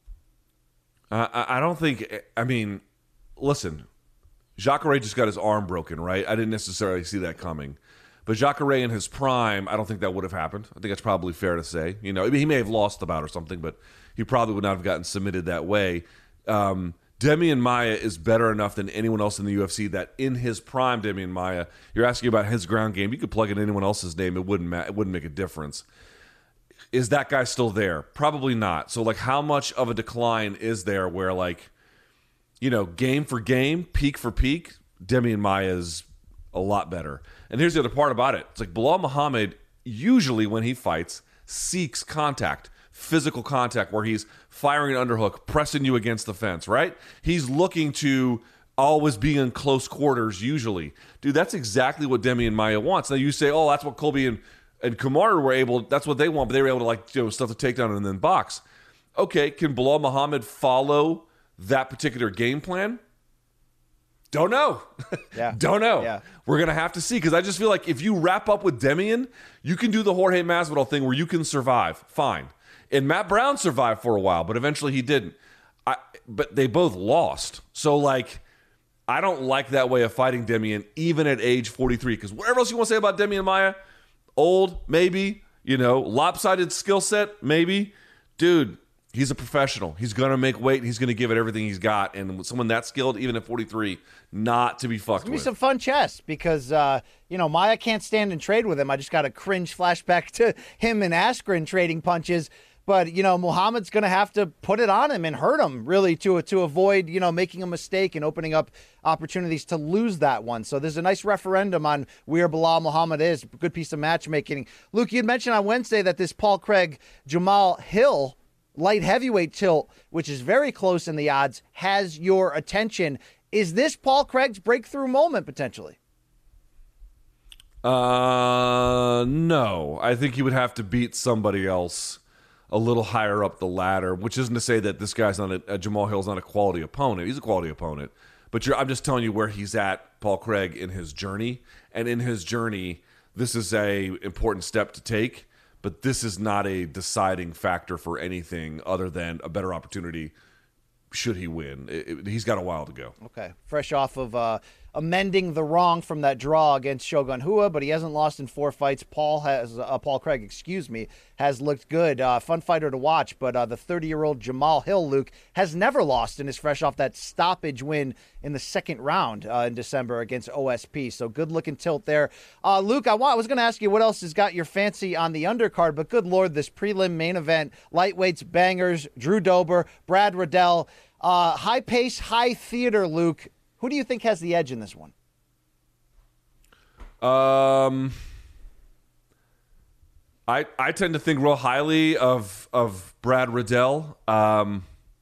[SPEAKER 3] I don't think. I mean, listen, Jacare just got his arm broken, right? I didn't necessarily see that coming, but Jacare in his prime, I don't think that would have happened. I think that's probably fair to say. He may have lost the bout or something, but he probably would not have gotten submitted that way. Demian Maia is better enough than anyone else in the UFC that in his prime, Demian Maia, you're asking about his ground game. You could plug in anyone else's name. It wouldn't make a difference. Is that guy still there? Probably not. So, how much of a decline is there where, game for game, peak for peak, Demian Maia is a lot better. And here's the other part about it. It's Bilal Muhammad, usually when he fights, seeks contact. Physical contact where he's firing an underhook, pressing you against the fence, right? He's looking to always be in close quarters usually. Dude, that's exactly what Demian Maia wants. Now you say, oh, that's what Colby and Kamaru were able, that's what they want, but they were able to stuff the takedown and then box. Okay, can Bilal Muhammad follow that particular game plan? Don't know.
[SPEAKER 2] Yeah.
[SPEAKER 3] Don't know.
[SPEAKER 2] Yeah.
[SPEAKER 3] We're going to have to see because I just feel like if you wrap up with Demian, you can do the Jorge Masvidal thing where you can survive. Fine. And Matt Brown survived for a while, but eventually he didn't. But they both lost. So, I don't like that way of fighting Demian, even at age 43. Because whatever else you want to say about Demian Maia, old, maybe, lopsided skill set, maybe. Dude, He's a professional. He's going to make weight. He's going to give it everything he's got. And with someone that skilled, even at 43, not to be fucked
[SPEAKER 2] Give me
[SPEAKER 3] with.
[SPEAKER 2] some fun chess because, Maia can't stand and trade with him. I just got a cringe flashback to him and Askren trading punches. But, Muhammad's going to have to put it on him and hurt him, really, to avoid, making a mistake and opening up opportunities to lose that one. So there's a nice referendum on where Bilal Muhammad is. Good piece of matchmaking. Luke, you had mentioned on Wednesday that this Paul Craig, Jamal Hill light heavyweight tilt, which is very close in the odds, has your attention. Is this Paul Craig's breakthrough moment, potentially?
[SPEAKER 3] No. I think he would have to beat somebody else a little higher up the ladder, which isn't to say that this guy's not Jamal Hill's not a quality opponent. He's a quality opponent. But I'm just telling you where he's at, Paul Craig, in his journey. And in his journey, this is a important step to take. But this is not a deciding factor for anything other than a better opportunity should he win. He's got a while to go. Okay.
[SPEAKER 2] Fresh off of amending the wrong from that draw against Shogun Rua, but he hasn't lost in 4 fights. Paul Craig, has looked good. Fun fighter to watch, but the 30-year-old Jamal Hill, Luke, has never lost and is fresh off that stoppage win in the second round in December against OSP. So good-looking tilt there. Luke, I was going to ask you what else has got your fancy on the undercard, but good Lord, this prelim main event, lightweights, bangers, Drew Dober, Brad Riddell, high pace, high theater, Luke. Who do you think has the edge in this one?
[SPEAKER 3] I tend to think real highly of Brad Riddell. Of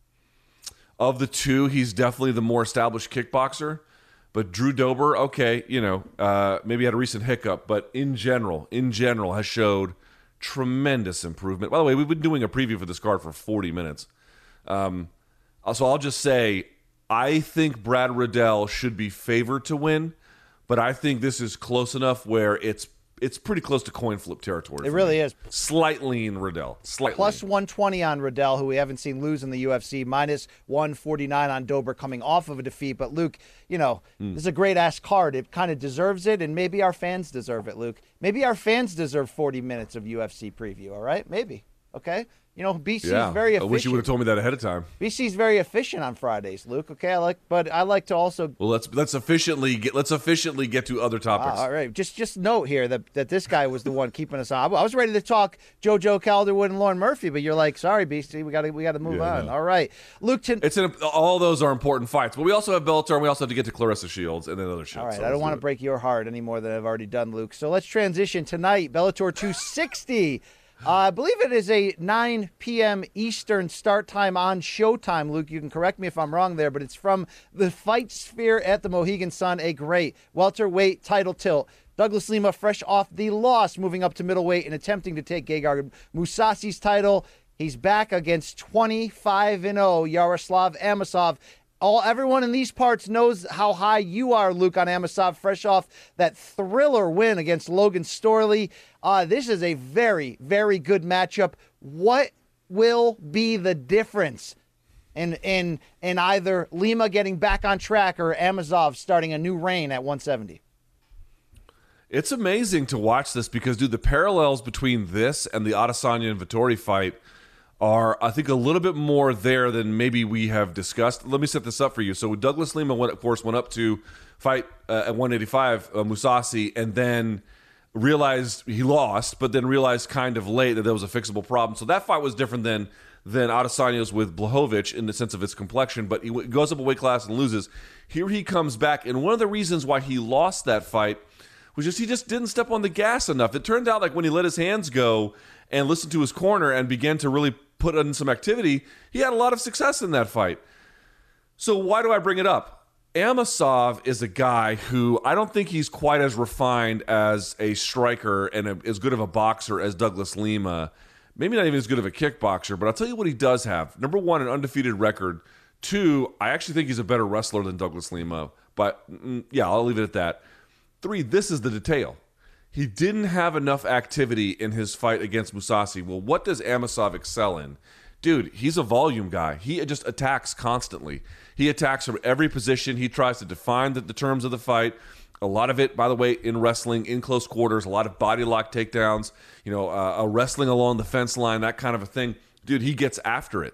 [SPEAKER 3] the two, he's definitely the more established kickboxer. But Drew Dober, okay, maybe had a recent hiccup, but in general has showed tremendous improvement. By the way, we've been doing a preview for this card for 40 minutes. So I'll just say, I think Brad Riddell should be favored to win, but I think this is close enough where it's pretty close to coin flip territory.
[SPEAKER 2] It really is.
[SPEAKER 3] Slightly in Riddell. Slightly.
[SPEAKER 2] Plus 120 on Riddell, who we haven't seen lose in the UFC. Minus 149 on Dober coming off of a defeat. But, Luke, this is a great-ass card. It kind of deserves it, and maybe our fans deserve it, Luke. Maybe our fans deserve 40 minutes of UFC preview, all right? Maybe. Okay? BC's very efficient.
[SPEAKER 3] I wish you would have told me that ahead of time.
[SPEAKER 2] BC's very efficient on Fridays, Luke. Okay, I like to also.
[SPEAKER 3] Well, let's officially get to other topics.
[SPEAKER 2] All right, just note here that this guy was the one keeping us on. I was ready to talk JoJo Calderwood and Lauren Murphy, but you're like, sorry, BC, we got to move on. No. All right, Luke.
[SPEAKER 3] All those are important fights, but we also have Bellator, and we also have to get to Clarissa Shields and then other shit.
[SPEAKER 2] All right, I don't want to break your heart any more than I've already done, Luke. So let's transition tonight. Bellator 260. I believe it is a 9 p.m. Eastern start time on Showtime, Luke. You can correct me if I'm wrong there, but it's from the Fight Sphere at the Mohegan Sun, a great welterweight title tilt. Douglas Lima, fresh off the loss, moving up to middleweight and attempting to take Gegard Mousasi's title. He's back against 25-0 Yaroslav Amosov. Everyone in these parts knows how high you are, Luke, on Amosov, fresh off that thriller win against Logan Storley. This is a very, very good matchup. What will be the difference in either Lima getting back on track or Amosov starting a new reign at 170?
[SPEAKER 3] It's amazing to watch this because, dude, the parallels between this and the Adesanya and Vettori fight are, I think, a little bit more there than maybe we have discussed. Let me set this up for you. So Douglas Lima, went up to fight at 185 Mousasi, and then realized he lost, but then realized kind of late that there was a fixable problem. So that fight was different than Adesanya's with Blachowicz in the sense of its complexion, but he goes up a weight class and loses. Here he comes back, and one of the reasons why he lost that fight was just he just didn't step on the gas enough. It turned out like when he let his hands go and listened to his corner and began to really put in some activity, he had a lot of success in that fight. So why do I bring it up? Amosov is a guy who I don't think he's quite as refined as a striker and as good of a boxer as Douglas Lima. Maybe not even as good of a kickboxer, but I'll tell you what he does have. Number one, an undefeated record. Two, I actually think he's a better wrestler than Douglas Lima. But yeah, I'll leave it at that. Three, this is the detail. He didn't have enough activity in his fight against Mousasi. Well, what does Amosov excel in? Dude, he's a volume guy. He just attacks constantly. He attacks from every position. He tries to define the terms of the fight. A lot of it, by the way, in wrestling, in close quarters, a lot of body lock takedowns, wrestling along the fence line, that kind of a thing. Dude, he gets after it.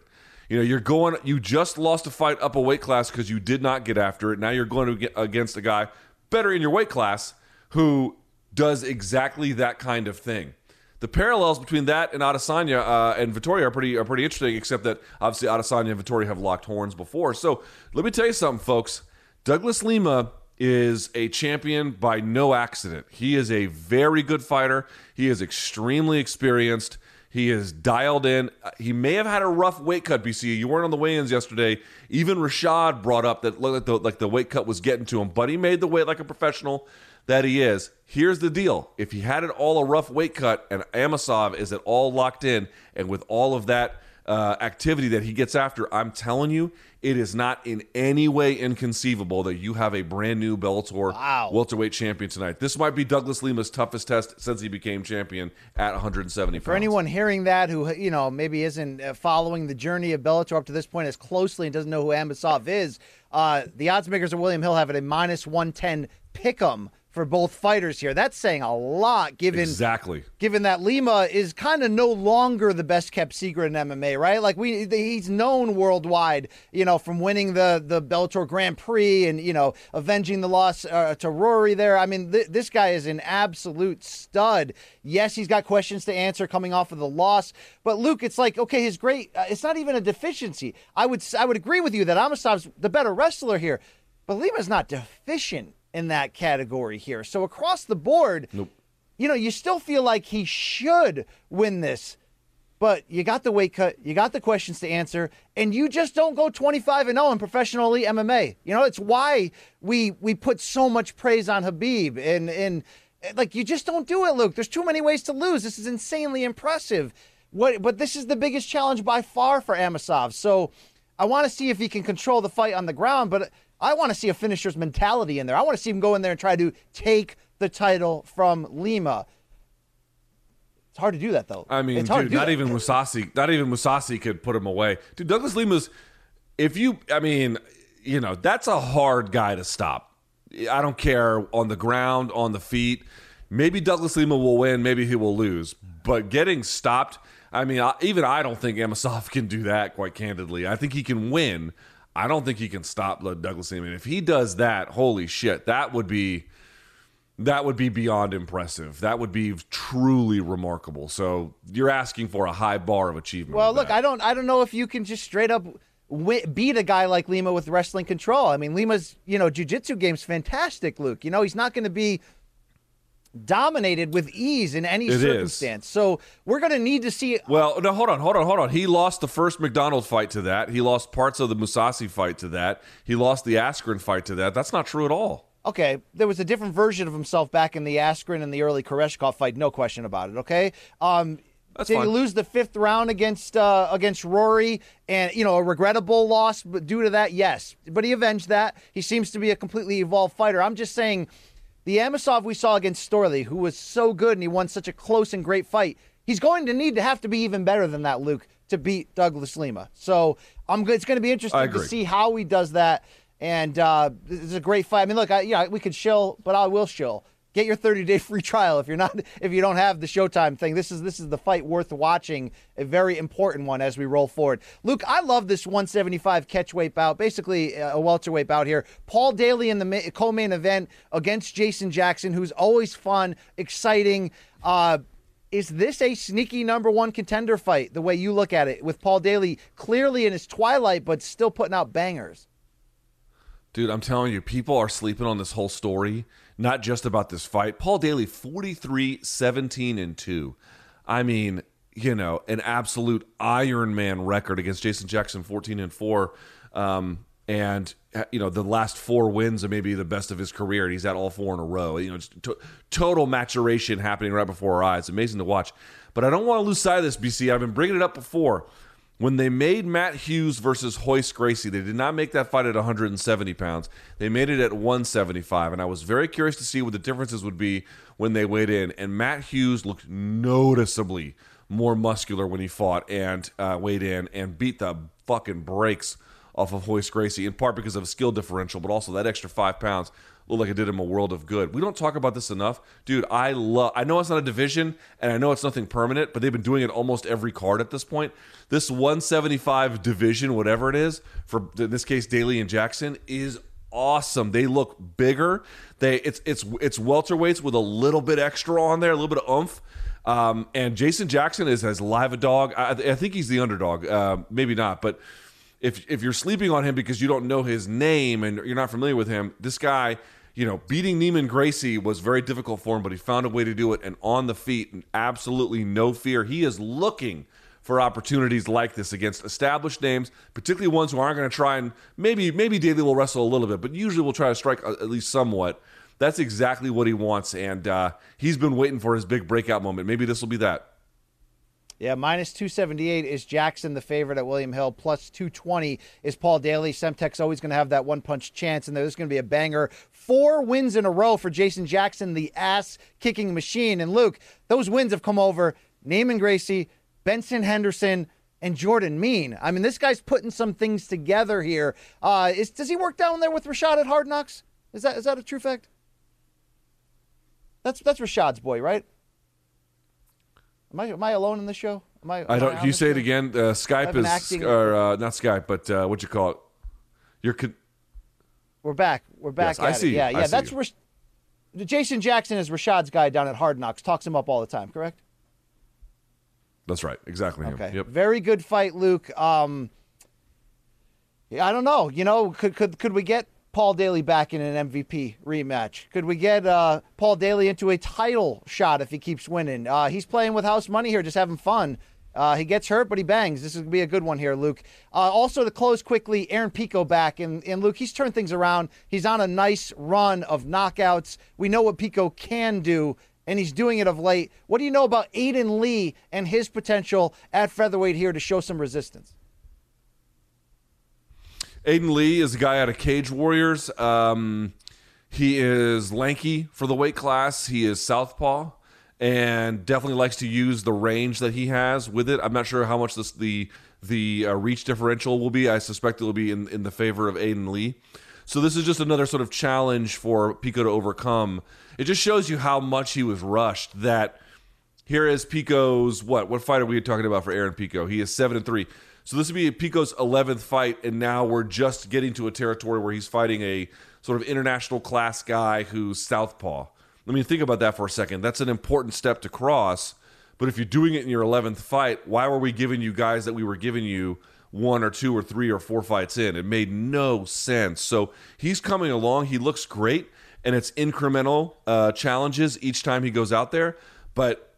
[SPEAKER 3] You just lost a fight up a weight class because you did not get after it. Now you're going to get against a guy better in your weight class who does exactly that kind of thing. The parallels between that and Adesanya and Vettori are pretty interesting, except that obviously Adesanya and Vettori have locked horns before. So let me tell you something, folks. Douglas Lima is a champion by no accident. He is a very good fighter. He is extremely experienced. He is dialed in. He may have had a rough weight cut, BC. You weren't on the weigh-ins yesterday. Even Rashad brought up that like the weight cut was getting to him, but he made the weight like a professional that he is. Here's the deal. If he had it all a rough weight cut and Amosov is it all locked in, and with all of that activity that he gets after, I'm telling you, it is not in any way inconceivable that you have a brand new Bellator welterweight champion tonight. This might be Douglas Lima's toughest test since he became champion at 170 pounds.
[SPEAKER 2] For anyone hearing that who, maybe isn't following the journey of Bellator up to this point as closely and doesn't know who Amosov is, the odds makers at William Hill have it a minus 110 pick'em for both fighters here. That's saying a lot given that Lima is kind of no longer the best kept secret in MMA, right? Like he's known worldwide, from winning the Bellator Grand Prix and, avenging the loss to Rory there. I mean, this guy is an absolute stud. Yes, he's got questions to answer coming off of the loss, but Luke, it's like, okay, his it's not even a deficiency. I would agree with you that Amosov's the better wrestler here, but Lima's not deficient in that category here. So across the board,
[SPEAKER 3] nope.
[SPEAKER 2] You still feel like he should win this, but you got the weight cut, you got the questions to answer, and you just don't go 25-0 in professional elite MMA. It's why we put so much praise on Khabib, and like, you just don't do it, Luke. There's too many ways to lose. This is insanely impressive. But this is the biggest challenge by far for Amosov. So I want to see if he can control the fight on the ground, but I want to see a finisher's mentality in there. I want to see him go in there and try to take the title from Lima. It's hard to do that, though.
[SPEAKER 3] I mean, dude, not even Musasi could put him away. Dude, Douglas Lima's, that's a hard guy to stop. I don't care on the ground, on the feet. Maybe Douglas Lima will win, maybe he will lose. But getting stopped, I don't think Amosov can do that, quite candidly. I think he can win. I don't think he can stop Douglas Lima. If he does that, holy shit, that would be beyond impressive. That would be truly remarkable. So you're asking for a high bar of achievement.
[SPEAKER 2] Well, look, I don't know if you can just straight up beat a guy like Lima with wrestling control. I mean, Lima's jiu-jitsu game's fantastic, Luke. He's not going to be dominated with ease in any circumstance. So we're going to need to see.
[SPEAKER 3] Well, no, hold on. He lost the first McDonald fight to that. He lost parts of the Musasi fight to that. He lost the Askren fight to that. That's not true at all.
[SPEAKER 2] Okay, there was a different version of himself back in the Askren and the early Koreshkov fight. No question about it. Okay. Did he lose the 5th round against Rory, and a regrettable loss due to that? Yes, but he avenged that. He seems to be a completely evolved fighter. I'm just saying, the Amosov we saw against Storley, who was so good and he won such a close and great fight, he's going to have to be even better than that, Luke, to beat Douglas Lima. So it's going to be interesting to see how he does that. And this is a great fight. I mean, look, we could shill, but I will shill. Get your 30-day free trial if you don't have the Showtime thing. This is the fight worth watching, a very important one as we roll forward. Luke, I love this 175 catchweight bout, basically a welterweight bout here. Paul Daly in the co-main event against Jason Jackson, who's always fun, exciting. Is this a sneaky number one contender fight, the way you look at it, with Paul Daly clearly in his twilight but still putting out bangers?
[SPEAKER 3] Dude, I'm telling you, people are sleeping on this whole story, not just about this fight. Paul Daly, 43-17-2. I mean, an absolute Iron Man record against Jason Jackson, 14-4. And the last 4 wins are maybe the best of his career, and he's at all 4 in a row. Just total maturation happening right before our eyes. Amazing to watch. But I don't want to lose sight of this, BC. I've been bringing it up before. When they made Matt Hughes versus Royce Gracie, they did not make that fight at 170 pounds. They made it at 175, and I was very curious to see what the differences would be when they weighed in. And Matt Hughes looked noticeably more muscular when he fought and weighed in and beat the fucking brakes off of Royce Gracie, in part because of a skill differential, but also that extra 5 pounds looked like it did him a world of good. We don't talk about this enough. Dude, I know it's not a division, and I know it's nothing permanent, but they've been doing it almost every card at this point. This 175 division, whatever it is, for in this case, Daly and Jackson, is awesome. They look bigger. It's welterweights with a little bit extra on there, a little bit of oomph. And Jason Jackson is as live a dog. I think he's the underdog. Maybe not, but if you're sleeping on him because you don't know his name and you're not familiar with him, this guy, beating Neiman Gracie was very difficult for him, but he found a way to do it, and on the feet, and absolutely no fear. He is looking for opportunities like this against established names, particularly ones who aren't going to try and maybe Daly will wrestle a little bit, but usually will try to strike at least somewhat. That's exactly what he wants, and he's been waiting for his big breakout moment. Maybe this will be that.
[SPEAKER 2] Yeah, minus 278 is Jackson, the favorite at William Hill. Plus 220 is Paul Daly. Semtech's always going to have that one-punch chance, and there's going to be a banger. 4 wins in a row for Jason Jackson, the ass-kicking machine. And, Luke, those wins have come over Neiman Gracie, Benson Henderson, and Jordan Mean. I mean, this guy's putting some things together here. Does he work down there with Rashad at Hard Knocks? Is that a true fact? That's Rashad's boy, right? Am I alone in the show? I don't.
[SPEAKER 3] Can you say it again? Skype is not Skype, but what you call it?
[SPEAKER 2] We're back.
[SPEAKER 3] Yes,
[SPEAKER 2] at
[SPEAKER 3] I see.
[SPEAKER 2] it. Yeah. That's Jason Jackson is Rashad's guy down at Hard Knocks. Talks him up all the time. Correct.
[SPEAKER 3] That's right. Exactly.
[SPEAKER 2] Okay.
[SPEAKER 3] Him. Yep.
[SPEAKER 2] Very good fight, Luke. I don't know. Could we get Paul Daly back in an MVP rematch? Could we get Paul Daly into a title shot if he keeps winning? He's playing with house money here, just having fun. He gets hurt, but he bangs. This is going to be a good one here, Luke. Also, to close quickly, Aaron Pico back. And Luke, he's turned things around. He's on a nice run of knockouts. We know what Pico can do, and he's doing it of late. What do you know about Aiden Lee and his potential at featherweight here to show some resistance?
[SPEAKER 3] Aiden Lee is a guy out of Cage Warriors. He is lanky for the weight class. He is southpaw and definitely likes to use the range that he has with it. I'm not sure how much the reach differential will be. I suspect it will be in the favor of Aiden Lee. So this is just another sort of challenge for Pico to overcome. It just shows you how much he was rushed. That here is Pico's what fight are we talking about for Aaron Pico? He is 7-3. So this would be Pico's 11th fight, and now we're just getting to a territory where he's fighting a sort of international class guy who's southpaw. I mean, think about that for a second. That's an important step to cross, but if you're doing it in your 11th fight, why were we giving you guys that we were giving you 1 or 2 or 3 or 4 fights in? It made no sense. So he's coming along. He looks great, and it's incremental challenges each time he goes out there. But,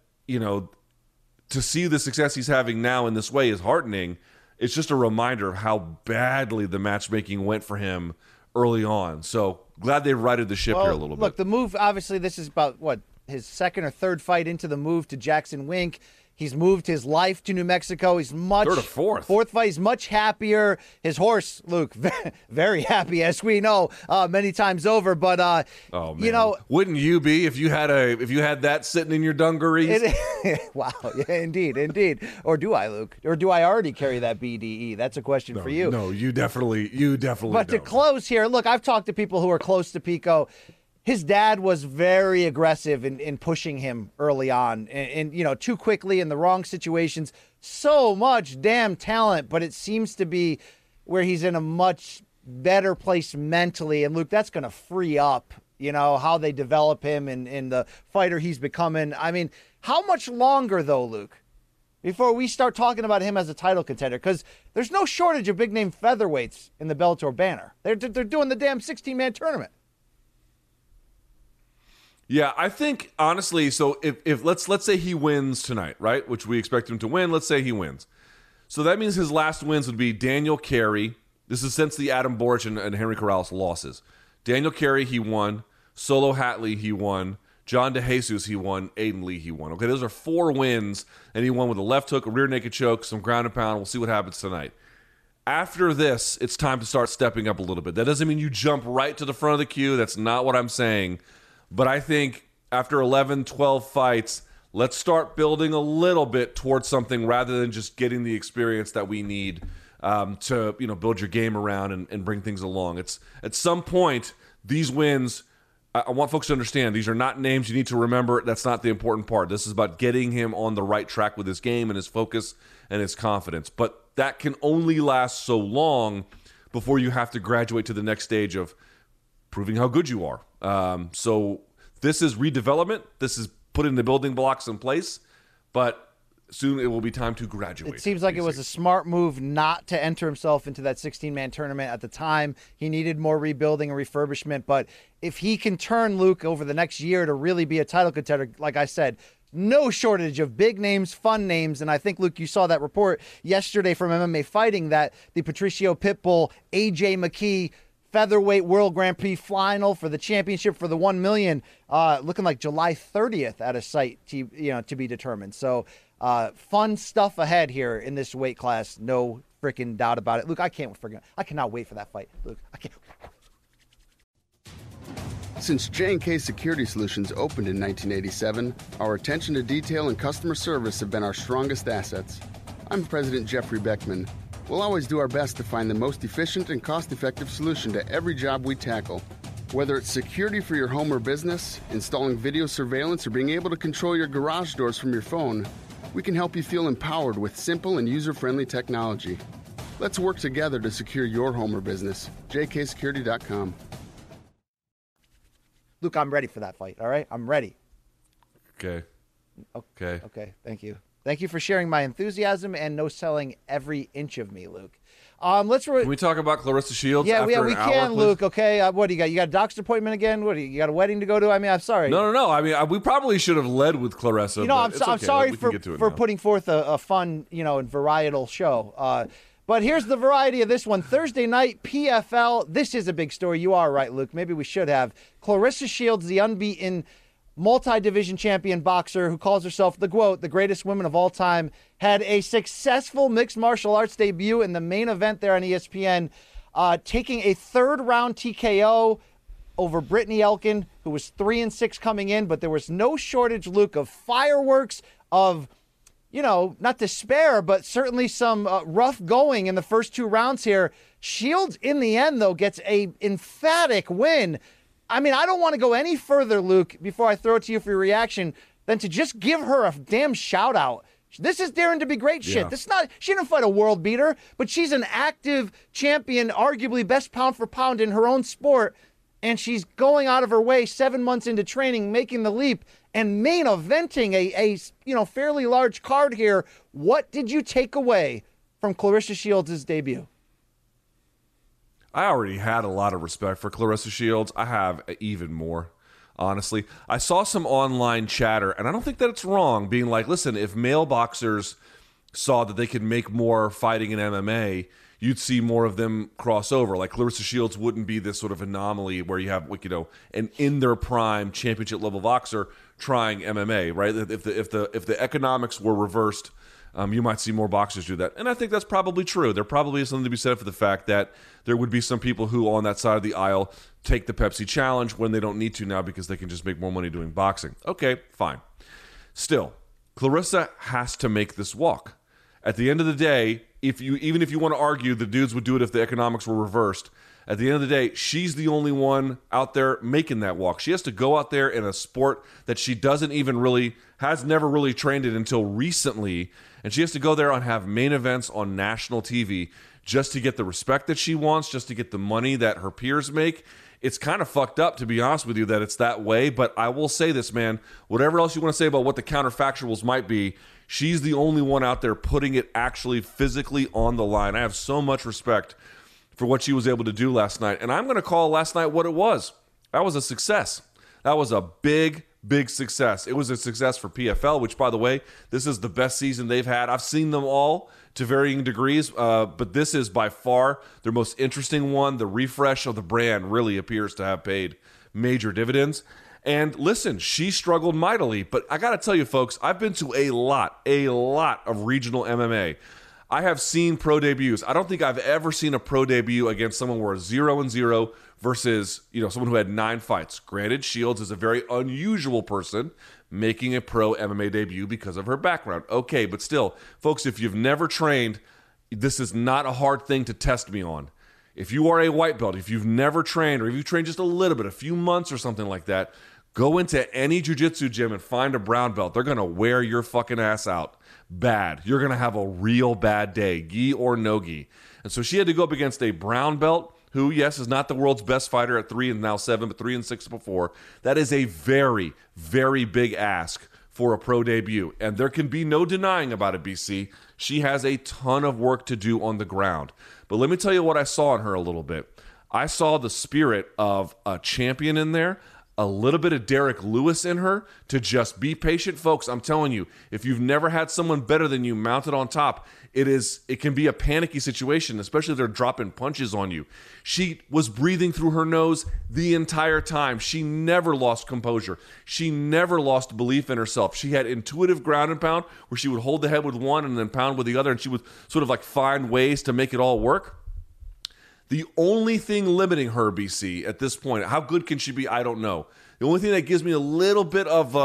[SPEAKER 3] to see the success he's having now in this way is heartening. It's just a reminder of how badly the matchmaking went for him early on. So glad they've righted the ship here a little bit.
[SPEAKER 2] Look, the move, obviously, this is about, his 2nd or 3rd fight into the move to Jackson Wink. He's moved his life to New Mexico. He's much
[SPEAKER 3] 3rd or 4th.
[SPEAKER 2] 4th fight. He's much happier. His horse, Luke, very happy, as we know, many times over. But
[SPEAKER 3] wouldn't you be if you had that sitting in your dungarees?
[SPEAKER 2] Wow, yeah, indeed. Or do I, Luke? Or do I already carry that BDE? That's a question for you.
[SPEAKER 3] No, you definitely. But
[SPEAKER 2] don't. To close here, look, I've talked to people who are close to Pico. His dad was very aggressive in pushing him early on and too quickly in the wrong situations. So much damn talent, but it seems to be where he's in a much better place mentally. And, Luke, that's going to free up, how they develop him and the fighter he's becoming. I mean, how much longer, though, Luke, before we start talking about him as a title contender? Because there's no shortage of big-name featherweights in the Bellator banner. They're doing the damn 16-man tournament.
[SPEAKER 3] Yeah, I think honestly, so if let's say he wins tonight, right? Which we expect him to win. Let's say he wins. So that means his last wins would be Daniel Carey. This is since the Adam Boric and Henry Corrales losses. Daniel Carey, he won. Solo Hatley, he won. John DeJesus, he won. Aiden Lee, he won. Okay, those are 4 wins, and he won with a left hook, a rear naked choke, some ground and pound. We'll see what happens tonight. After this, it's time to start stepping up a little bit. That doesn't mean you jump right to the front of the queue. That's not what I'm saying. But I think after 11, 12 fights, let's start building a little bit towards something rather than just getting the experience that we need to build your game around and bring things along. It's at some point these wins. I want folks to understand these are not names you need to remember. That's not the important part. This is about getting him on the right track with his game and his focus and his confidence. But that can only last so long before you have to graduate to the next stage of proving how good you are. So this is redevelopment. This is putting the building blocks in place. But soon it will be time to graduate.
[SPEAKER 2] It seems like it was a smart move not to enter himself into that 16-man tournament at the time. He needed more rebuilding and refurbishment. But if he can turn Luke over the next year to really be a title contender, like I said, no shortage of big names, fun names. And I think, Luke, you saw that report yesterday from MMA Fighting that the Patricio Pitbull, AJ McKee, featherweight World Grand Prix final for the championship for the 1 million, looking like July 30th at a site to be determined. So fun stuff ahead here in this weight class. No freaking doubt about it. Luke, I cannot wait for that fight. Luke, I can't.
[SPEAKER 4] Since J&K Security Solutions opened in 1987, our attention to detail and customer service have been our strongest assets. I'm President Jeffrey Beckman. We'll always do our best to find the most efficient and cost-effective solution to every job we tackle. Whether it's security for your home or business, installing video surveillance, or being able to control your garage doors from your phone, we can help you feel empowered with simple and user-friendly technology. Let's work together to secure your home or business. jksecurity.com.
[SPEAKER 2] Luke, I'm ready for that fight, all right? I'm ready.
[SPEAKER 3] Okay.
[SPEAKER 2] Okay, thank you. Thank you for sharing my enthusiasm and no selling every inch of me, Luke. Can
[SPEAKER 3] we talk about Claressa Shields?
[SPEAKER 2] Yeah,
[SPEAKER 3] after
[SPEAKER 2] we
[SPEAKER 3] an hour,
[SPEAKER 2] can,
[SPEAKER 3] please?
[SPEAKER 2] Luke. Okay, what do you got? You got a doctor's appointment again? What do you got? A wedding to go to? I mean, I'm sorry.
[SPEAKER 3] No. I mean, we probably should have led with Claressa.
[SPEAKER 2] I'm sorry for putting forth a fun, and varietal show. But here's the variety of this one. Thursday night, PFL. This is a big story. You are right, Luke. Maybe we should have. Claressa Shields, the unbeaten multi-division champion boxer who calls herself the GOAT, the greatest woman of all time, had a successful mixed martial arts debut in the main event there on ESPN, taking a third-round TKO over Brittany Elkin, who was 3-6 coming in, but there was no shortage, Luke, of fireworks, of, not despair, but certainly some rough going in the first 2 rounds here. Shields, in the end, though, gets a emphatic win. I mean, I don't want to go any further, Luke, before I throw it to you for your reaction, than to just give her a damn shout out. This is daring to be great shit.
[SPEAKER 3] Yeah.
[SPEAKER 2] She didn't fight a world beater, but she's an active champion, arguably best pound for pound in her own sport. And she's going out of her way 7 months into training, making the leap and main eventing a fairly large card here. What did you take away from Claressa Shields' debut?
[SPEAKER 3] I already had a lot of respect for Claressa Shields. I have even more, honestly. I saw some online chatter, and I don't think that it's wrong, being like, listen, if male boxers saw that they could make more fighting in MMA, you'd see more of them cross over. Like Claressa Shields wouldn't be this sort of anomaly where you have, an in their prime championship level boxer trying MMA, right? If the economics were reversed, you might see more boxers do that. And I think that's probably true. There probably is something to be said for the fact that there would be some people who on that side of the aisle take the Pepsi challenge when they don't need to now because they can just make more money doing boxing. Okay, fine. Still, Claressa has to make this walk. At the end of the day, even if you want to argue the dudes would do it if the economics were reversed, at the end of the day, she's the only one out there making that walk. She has to go out there in a sport that she has never really trained in until recently, and she has to go there and have main events on national TV just to get the respect that she wants, just to get the money that her peers make. It's kind of fucked up, to be honest with you, that it's that way, but I will say this, man. Whatever else you want to say about what the counterfactuals might be, she's the only one out there putting it actually physically on the line. I have so much respect for what she was able to do last night, and I'm going to call last night what it was. That was a success. That was a big success. It was a success for PFL, which, by the way, this is the best season they've had. I've seen them all to varying degrees, but this is by far their most interesting one. The refresh of the brand really appears to have paid major dividends. And listen, she struggled mightily, but I got to tell you, folks, I've been to a lot of regional MMA. I have seen pro debuts. I don't think I've ever seen a pro debut against someone who was 0-0 versus, someone who had 9 fights. Granted, Shields is a very unusual person making a pro MMA debut because of her background. Okay, but still, folks, if you've never trained, this is not a hard thing to test me on. If you are a white belt, if you've never trained, or if you've trained just a little bit, a few months or something like that, go into any jiu-jitsu gym and find a brown belt. They're going to wear your fucking ass out bad. You're going to have a real bad day, gi or no gi. And so she had to go up against a brown belt who, yes, is not the world's best fighter at 3 and now 7, but 3 and 6 before. That is a very, very big ask for a pro debut. And there can be no denying about it, BC. She has a ton of work to do on the ground. But let me tell you what I saw in her a little bit. I saw the spirit of a champion in there, a little bit of Derek Lewis in her to just be patient. Folks, I'm telling you, if you've never had someone better than you mounted on top, it can be a panicky situation, especially if they're dropping punches on you. She was breathing through her nose the entire time. She never lost composure. She never lost belief in herself. She had intuitive ground and pound where she would hold the head with one and then pound with the other, and she would sort of like find ways to make it all work. The only thing limiting her, BC, at this point, how good can she be? I don't know. The only thing that gives me a little bit of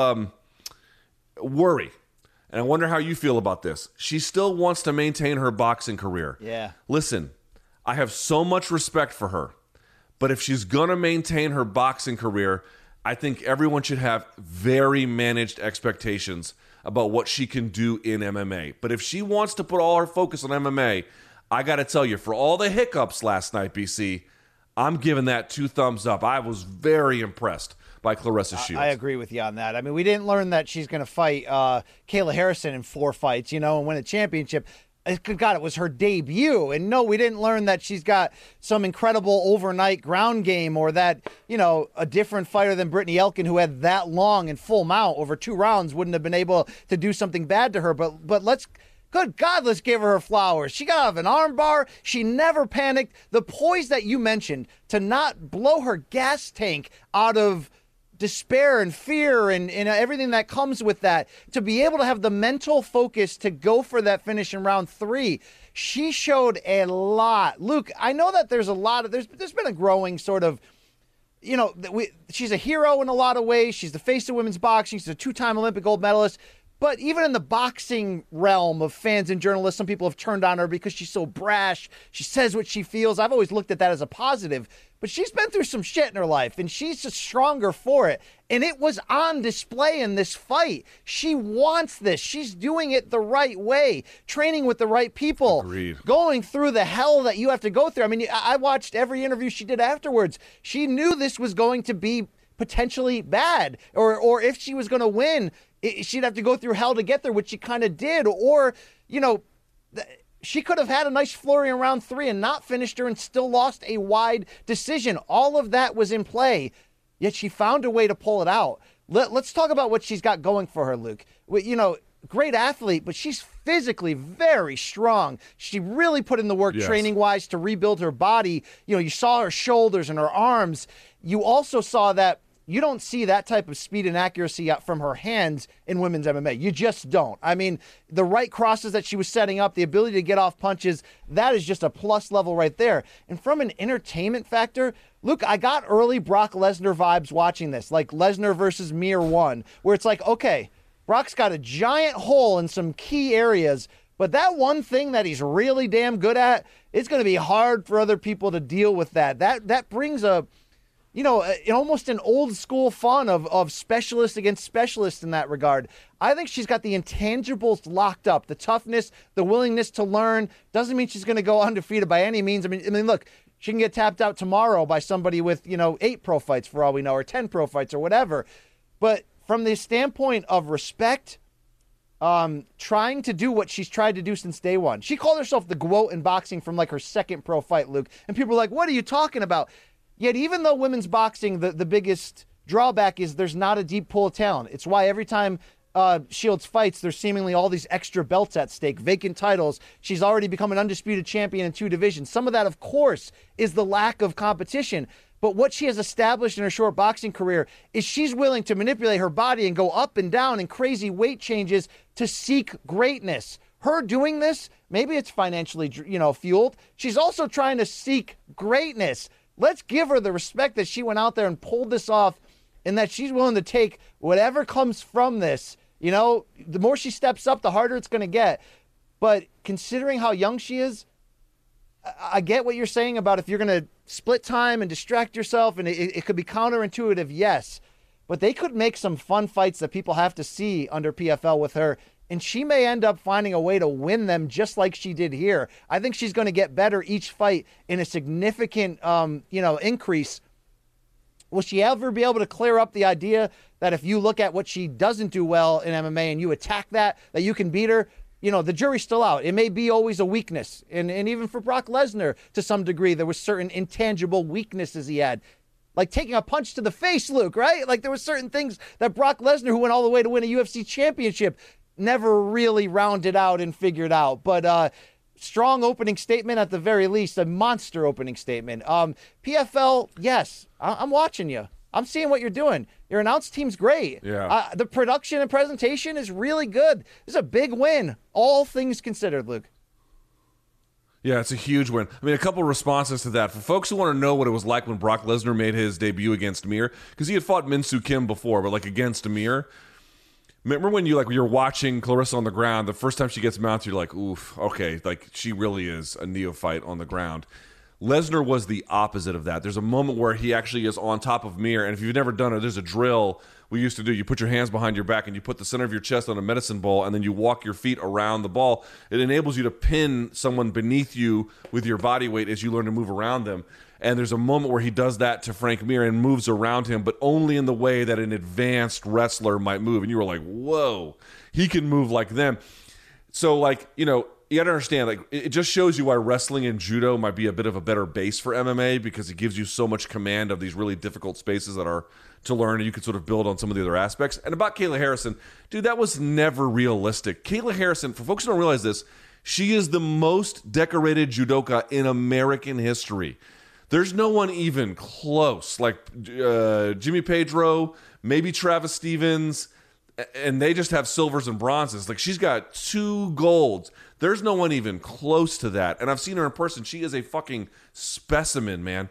[SPEAKER 3] worry, and I wonder how you feel about this, she still wants to maintain her boxing career.
[SPEAKER 2] Yeah.
[SPEAKER 3] Listen, I have so much respect for her, but if she's going to maintain her boxing career, I think everyone should have very managed expectations about what she can do in MMA. But if she wants to put all her focus on MMA, I got to tell you, for all the hiccups last night, BC, I'm giving that 2 thumbs up. I was very impressed by Claressa Shields.
[SPEAKER 2] I agree with you on that. I mean, we didn't learn that she's going to fight Kayla Harrison in 4 fights, and win a championship. Good God, it was her debut. And no, we didn't learn that she's got some incredible overnight ground game or that, a different fighter than Brittany Elkin who had that long and full mount over 2 rounds wouldn't have been able to do something bad to her. But good God, let's give her flowers. She got out of an arm bar. She never panicked. The poise that you mentioned to not blow her gas tank out of despair and fear and everything that comes with that, to be able to have the mental focus to go for that finish in round 3. She showed a lot. Luke, I know that there's been a growing sort of, she's a hero in a lot of ways. She's the face of women's boxing. She's a 2-time Olympic gold medalist. But even in the boxing realm of fans and journalists, some people have turned on her because she's so brash. She says what she feels. I've always looked at that as a positive. But she's been through some shit in her life, and she's just stronger for it. And it was on display in this fight. She wants this. She's doing it the right way, training with the right people.
[SPEAKER 3] Agreed.
[SPEAKER 2] Going through the hell that you have to go through. I mean, I watched every interview she did afterwards. She knew this was going to be potentially bad, or if she was going to win, she'd have to go through hell to get there, which she kind of did. Or, she could have had a nice flurry in round 3 and not finished her and still lost a wide decision. All of that was in play, yet she found a way to pull it out. Let's talk about what she's got going for her, Luke. Great athlete, but she's physically very strong. She really put in the work training-wise to rebuild her body. You saw her shoulders and her arms. You also saw that you don't see that type of speed and accuracy from her hands in women's MMA. You just don't. I mean, the right crosses that she was setting up, the ability to get off punches, that is just a plus level right there. And from an entertainment factor, Luke, I got early Brock Lesnar vibes watching this, like Lesnar versus Mir 1, where it's like, okay, Brock's got a giant hole in some key areas, but that one thing that he's really damn good at, it's going to be hard for other people to deal with that. That brings almost an old school fun of specialist against specialist in that regard. I think she's got the intangibles locked up, the toughness, the willingness to learn. Doesn't mean she's going to go undefeated by any means. I mean, look, she can get tapped out tomorrow by somebody with, 8 pro fights for all we know, or 10 pro fights or whatever. But from the standpoint of respect, trying to do what she's tried to do since day one. She called herself the GOAT in boxing from like her 2nd pro fight, Luke. And people were like, what are you talking about? Yet even though women's boxing, the biggest drawback is there's not a deep pool of talent. It's why every time Shields fights, there's seemingly all these extra belts at stake, vacant titles. She's already become an undisputed champion in 2 divisions. Some of that, of course, is the lack of competition. But what she has established in her short boxing career is she's willing to manipulate her body and go up and down in crazy weight changes to seek greatness. Her doing this, maybe it's financially, fueled. She's also trying to seek greatness. Let's give her the respect that she went out there and pulled this off, and that she's willing to take whatever comes from this. The more she steps up, the harder it's going to get. But considering how young she is, I get what you're saying about if you're going to split time and distract yourself, and it could be counterintuitive, yes. But they could make some fun fights that people have to see under PFL with her, and she may end up finding a way to win them just like she did here. I think she's going to get better each fight in a significant, increase. Will she ever be able to clear up the idea that if you look at what she doesn't do well in MMA and you attack that you can beat her? The jury's still out. It may be always a weakness. And even for Brock Lesnar, to some degree, there was certain intangible weaknesses he had. Like taking a punch to the face, Luke, right? Like there were certain things that Brock Lesnar, who went all the way to win a UFC championship, never really rounded out and figured out. But strong opening statement at the very least, a monster opening statement. PFL, yes, I'm watching you. I'm seeing what you're doing. Your announce team's great.
[SPEAKER 3] Yeah.
[SPEAKER 2] The production and presentation is really good. This is a big win, all things considered, Luke.
[SPEAKER 3] Yeah, it's a huge win. I mean, a couple responses to that. For folks who want to know what it was like when Brock Lesnar made his debut against Mir, because he had fought Min Soo Kim before, but against Mir. Remember when you're watching Claressa on the ground, the first time she gets mounted, you're like, oof, okay, she really is a neophyte on the ground. Lesnar was the opposite of that. There's a moment where he actually is on top of Mir, and if you've never done it, there's a drill we used to do. You put your hands behind your back, and you put the center of your chest on a medicine ball, and then you walk your feet around the ball. It enables you to pin someone beneath you with your body weight as you learn to move around them. And there's a moment where he does that to Frank Mir and moves around him, but only in the way that an advanced wrestler might move. And you were like, whoa, he can move like them. So, you got to understand, it just shows you why wrestling and judo might be a bit of a better base for MMA, because it gives you so much command of these really difficult spaces that are to learn, and you can sort of build on some of the other aspects. And about Kayla Harrison, dude, that was never realistic. Kayla Harrison, for folks who don't realize this, she is the most decorated judoka in American history. There's no one even close, Jimmy Pedro, maybe Travis Stevens, and they just have silvers and bronzes. She's got 2 golds. There's no one even close to that. And I've seen her in person. She is a fucking specimen, man.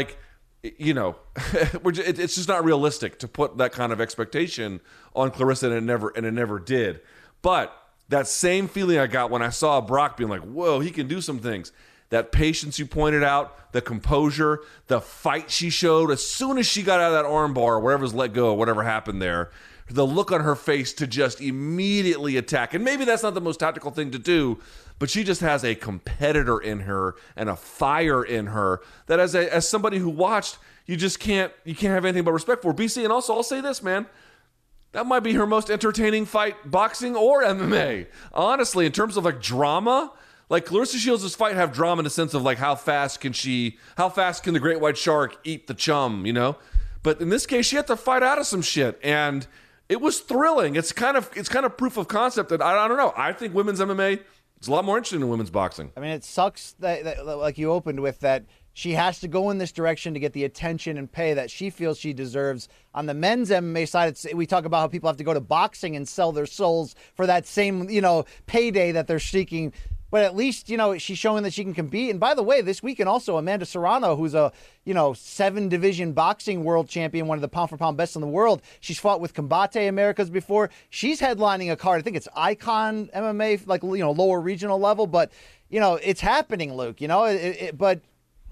[SPEAKER 3] It's just not realistic to put that kind of expectation on Claressa, and it never did. But that same feeling I got when I saw Brock being like, whoa, he can do some things. That patience you pointed out, the composure, the fight she showed as soon as she got out of that arm bar, or whatever's let go, whatever happened there, the look on her face to just immediately attack. And maybe that's not the most tactical thing to do, but she just has a competitor in her and a fire in her that as somebody who watched, you can't have anything but respect for. BC, and also I'll say this, man, that might be her most entertaining fight, boxing or MMA. Honestly, in terms of drama, Claressa Shields' fight have drama in the sense of how fast can the great white shark eat the chum, But in this case, she had to fight out of some shit, and it was thrilling. It's kind of proof of concept that I don't know. I think women's MMA is a lot more interesting than women's boxing.
[SPEAKER 2] I mean, it sucks that like you opened with, that she has to go in this direction to get the attention and pay that she feels she deserves. On the men's MMA side, we talk about how people have to go to boxing and sell their souls for that same, payday that they're seeking. But at least, she's showing that she can compete. And by the way, this weekend also, Amanda Serrano, who's a, 7-division boxing world champion, one of the pound-for-pound best in the world. She's fought with Combate Americas before. She's headlining a card. I think it's Icon MMA, lower regional level. But, it's happening, Luke, but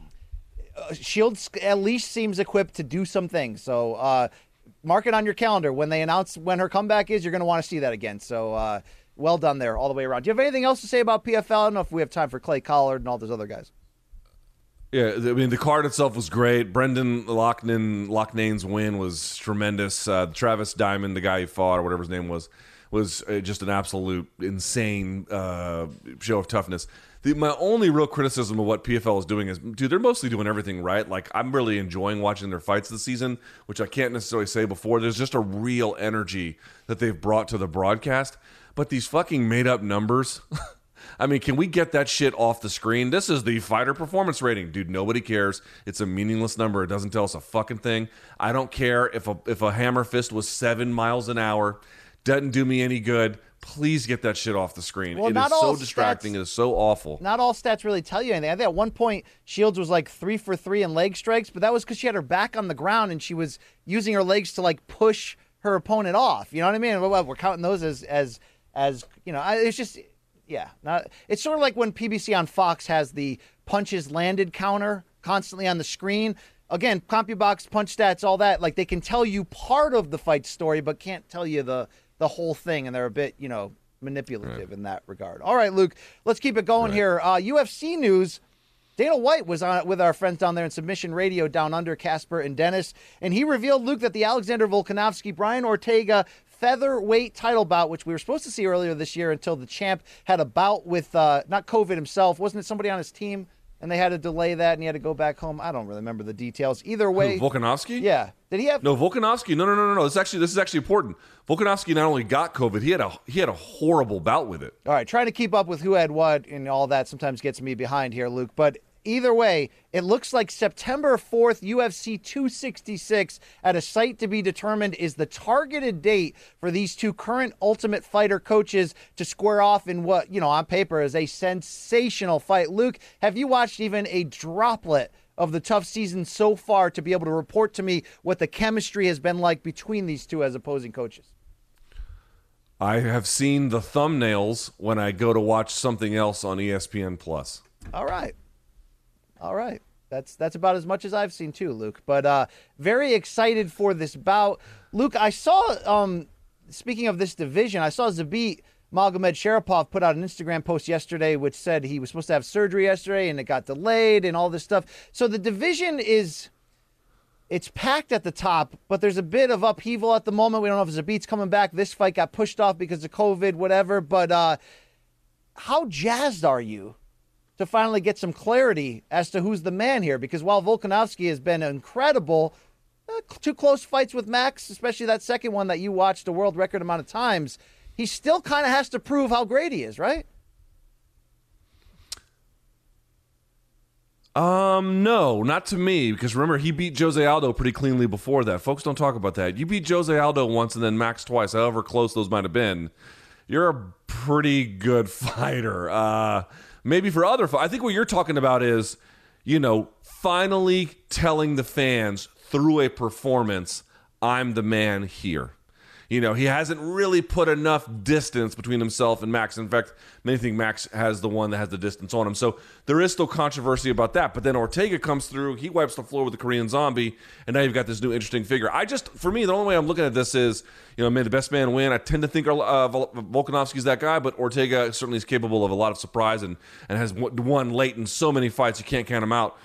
[SPEAKER 2] Shields at least seems equipped to do some things. So mark it on your calendar. When they announce when her comeback is, you're going to want to see that again. So, well done there all the way around. Do you have anything else to say about PFL? I don't know if we have time for Clay Collard and all those other guys.
[SPEAKER 3] Yeah, I mean, the card itself was great. Brendan Loughnan's win was tremendous. Travis Diamond, the guy he fought, or whatever his name was just an absolute insane show of toughness. My only real criticism of what PFL is doing is, dude, they're mostly doing everything right. I'm really enjoying watching their fights this season, which I can't necessarily say before. There's just a real energy that they've brought to the broadcast. But these fucking made-up numbers, I mean, can we get that shit off the screen? This is the fighter performance rating. Dude, nobody cares. It's a meaningless number. It doesn't tell us a fucking thing. I don't care if a hammer fist was 7 miles an hour. Doesn't do me any good. Please get that shit off the screen.
[SPEAKER 2] Well,
[SPEAKER 3] it is so distracting. It is so awful. Not
[SPEAKER 2] all stats really tell you anything. I think at one point, Shields was 3 for 3 in leg strikes, but that was because she had her back on the ground and she was using her legs to push her opponent off. You know what I mean? We're counting those as it's just, Yeah, it's sort of like when PBC on Fox has the punches landed counter constantly on the screen. Again, CompuBox, punch stats, all that. Like, they can tell you part of the fight story, but can't tell you the whole thing, and they're a bit, manipulative in that regard. All right, Luke, let's keep it going here. UFC news. Dana White was on with our friends down there in Submission Radio down under, Casper and Dennis, and he revealed, Luke, that the Alexander Volkanovski, Brian Ortega featherweight title bout, which we were supposed to see earlier this year until the champ had a bout with, not COVID himself, wasn't it somebody on his team? And they had to delay that, and he had to go back home. I don't really remember the details. Either way,
[SPEAKER 3] Who, Volkanovski?
[SPEAKER 2] Yeah. Did he have?
[SPEAKER 3] No, Volkanovski. No. This is actually important. Volkanovski not only got COVID, he had a horrible bout with it.
[SPEAKER 2] All right, trying to keep up with who had what and all that sometimes gets me behind here, Luke. But either way, it looks like September 4th, UFC 266 at a site to be determined is the targeted date for these two current Ultimate Fighter coaches to square off in what, on paper is a sensational fight. Luke, have you watched even a droplet of the tough season so far to be able to report to me what the chemistry has been like between these two as opposing coaches?
[SPEAKER 3] I have seen the thumbnails when I go to watch something else on ESPN+.
[SPEAKER 2] All right. That's about as much as I've seen too, Luke. But very excited for this bout. Luke, I saw, speaking of this division, I saw Zabit Magomed Sharapov put out an Instagram post yesterday which said he was supposed to have surgery yesterday and it got delayed and all this stuff. So the division it's packed at the top, but there's a bit of upheaval at the moment. We don't know if Zabit's coming back. This fight got pushed off because of COVID, whatever. But how jazzed are you to finally get some clarity as to who's the man here? Because while Volkanovski has been incredible, two close fights with Max, especially that second one that you watched a world record amount of times, he still kind of has to prove how great he is, right?
[SPEAKER 3] No, not to me, because remember, he beat Jose Aldo pretty cleanly before that. Folks don't talk about that. You beat Jose Aldo once and then Max twice, however close those might have been. You're a pretty good fighter. Maybe for other fights. I think what you're talking about is, finally telling the fans through a performance, I'm the man here. He hasn't really put enough distance between himself and Max. In fact, many think Max has the one that has the distance on him. So there is still controversy about that. But then Ortega comes through, he wipes the floor with the Korean Zombie, and now you've got this new interesting figure. For me, the only way I'm looking at this is, may the best man win. I tend to think Volkanovski's that guy, but Ortega certainly is capable of a lot of surprise and has won late in so many fights, you can't count him out.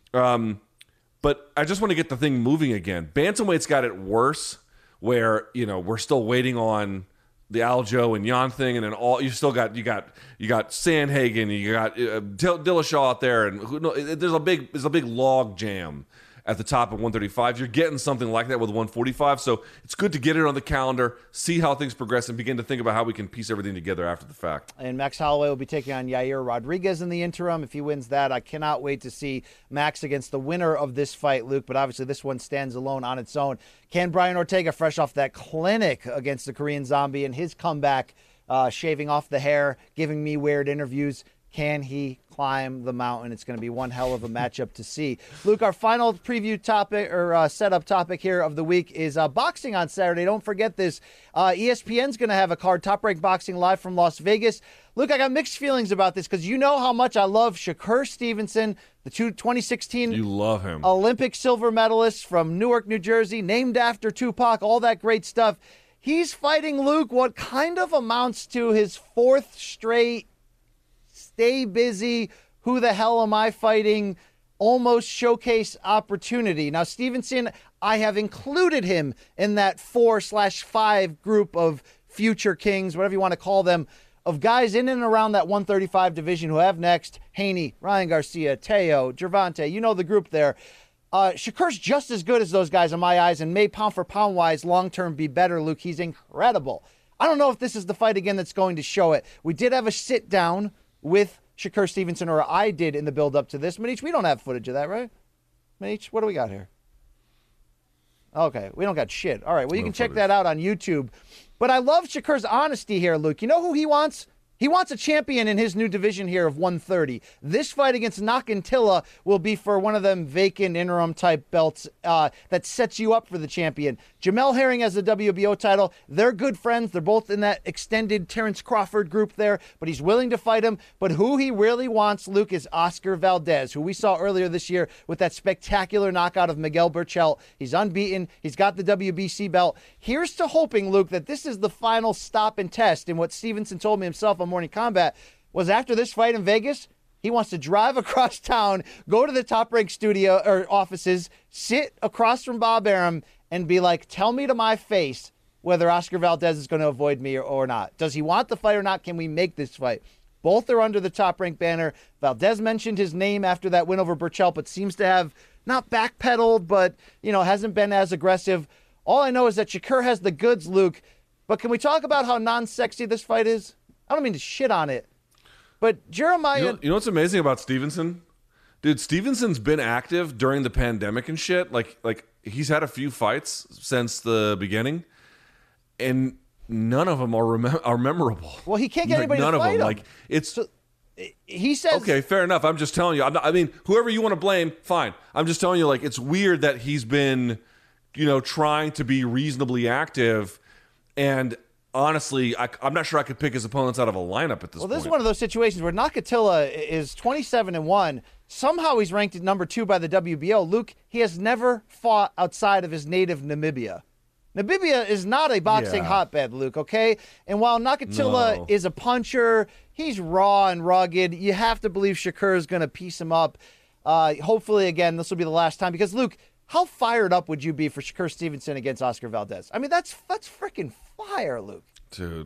[SPEAKER 3] But I just want to get the thing moving again. Bantamweight's got it worse, where we're still waiting on the Aljo and Jan thing, and then you got Sandhagen, you got Dillashaw out there, and there's a big log jam at the top of 135. You're getting something like that with 145, so it's good to get it on the calendar, see how things progress, and begin to think about how we can piece everything together after the fact.
[SPEAKER 2] And Max Holloway will be taking on Yair Rodriguez in the interim. If he wins that, I cannot wait to see Max against the winner of this fight, Luke, but obviously this one stands alone on its own. Can Brian Ortega, fresh off that clinic against the Korean Zombie and his comeback, shaving off the hair, giving me weird interviews, can he climb the mountain? It's going to be one hell of a matchup to see. Luke, our final preview topic or setup topic here of the week is boxing on Saturday. Don't forget this. ESPN's going to have a card, Top Rank Boxing, live from Las Vegas. Luke, I got mixed feelings about this because you know how much I love Shakur Stevenson, the 2016
[SPEAKER 3] you love him.
[SPEAKER 2] Olympic silver medalist from Newark, New Jersey, named after Tupac, all that great stuff. He's fighting, Luke, what kind of amounts to his fourth straight stay busy, who the hell am I fighting, almost showcase opportunity. Now, Stevenson, I have included him in that 4/5 group of future kings, whatever you want to call them, of guys in and around that 135 division who have next Haney, Ryan Garcia, Teo, Gervonta, the group there. Shakur's just as good as those guys in my eyes and may pound for pound wise long-term be better, Luke. He's incredible. I don't know if this is the fight again that's going to show it. We did have a sit down with Shakur Stevenson, or I did in the build-up to this. Manich, we don't have footage of that, right? Manich, what do we got here? Okay, we don't got shit. All right, well, you can check that out on YouTube. But I love Shakur's honesty here, Luke. You know who he wants? He wants a champion in his new division here of 130. This fight against Nakantilla will be for one of them vacant interim type belts that sets you up for the champion. Jamel Herring has the WBO title. They're good friends. They're both in that extended Terrence Crawford group there, but he's willing to fight him. But who he really wants, Luke, is Oscar Valdez, who we saw earlier this year with that spectacular knockout of Miguel Burchell. He's unbeaten. He's got the WBC belt. Here's to hoping, Luke, that this is the final stop and test. And what Stevenson told me himself on Morning Combat was after this fight in Vegas, he wants to drive across town, go to the Top Rank studio or offices, sit across from Bob Arum and be like, tell me to my face whether Oscar Valdez is going to avoid me or not. Does he want the fight or not? Can we make this fight? Both are under the Top Rank banner. Valdez mentioned his name after that win over Burchell, but seems to have not backpedaled, but, hasn't been as aggressive. All I know is that Shakur has the goods, Luke. But can we talk about how non-sexy this fight is? I don't mean to shit on it, but Jeremiah...
[SPEAKER 3] You know what's amazing about Stevenson? Dude, Stevenson's been active during the pandemic and shit. Like he's had a few fights since the beginning, and none of them are memorable.
[SPEAKER 2] Well, he can't get anybody to fight him. None of them.
[SPEAKER 3] Like, it's...
[SPEAKER 2] So, he says...
[SPEAKER 3] Okay, fair enough. I'm just telling you. Whoever you want to blame, fine. I'm just telling you, like, it's weird that he's been, trying to be reasonably active, and... Honestly, I'm not sure I could pick his opponents out of a lineup at this point.
[SPEAKER 2] Well, this is one of those situations where Nakatilla is 27-1. Somehow he's ranked at number 2 by the WBO. Luke, he has never fought outside of his native Namibia. Namibia is not a boxing hotbed, Luke, okay? And while Nakatilla is a puncher, he's raw and rugged. You have to believe Shakur is going to piece him up. Hopefully, again, this will be the last time. Because, Luke, how fired up would you be for Shakur Stevenson against Oscar Valdez? I mean, that's freaking fire, Luke.
[SPEAKER 3] Dude,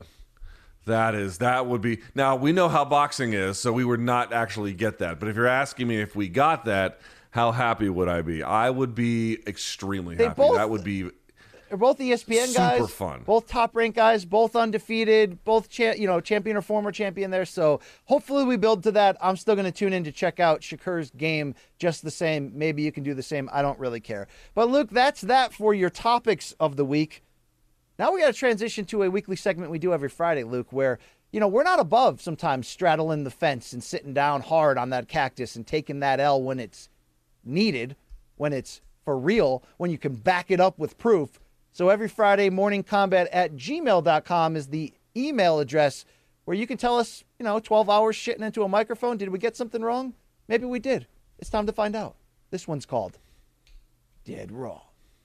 [SPEAKER 3] that would be... Now, we know how boxing is, so we would not actually get that. But if you're asking me if we got that, how happy would I be? I would be extremely happy. That would be...
[SPEAKER 2] They're both ESPN guys.
[SPEAKER 3] Super fun.
[SPEAKER 2] Both Top Rank guys, both undefeated, both champion or former champion there. So hopefully we build to that. I'm still going to tune in to check out Shakur's game just the same. Maybe you can do the same. I don't really care. But Luke, that's that for your topics of the week. Now we got to transition to a weekly segment we do every Friday, Luke, where, we're not above sometimes straddling the fence and sitting down hard on that cactus and taking that L when it's needed, when it's for real, when you can back it up with proof. So every Friday, morningcombat@gmail.com is the email address where you can tell us, 12 hours shitting into a microphone. Did we get something wrong? Maybe we did. It's time to find out. This one's called Dead Wrong.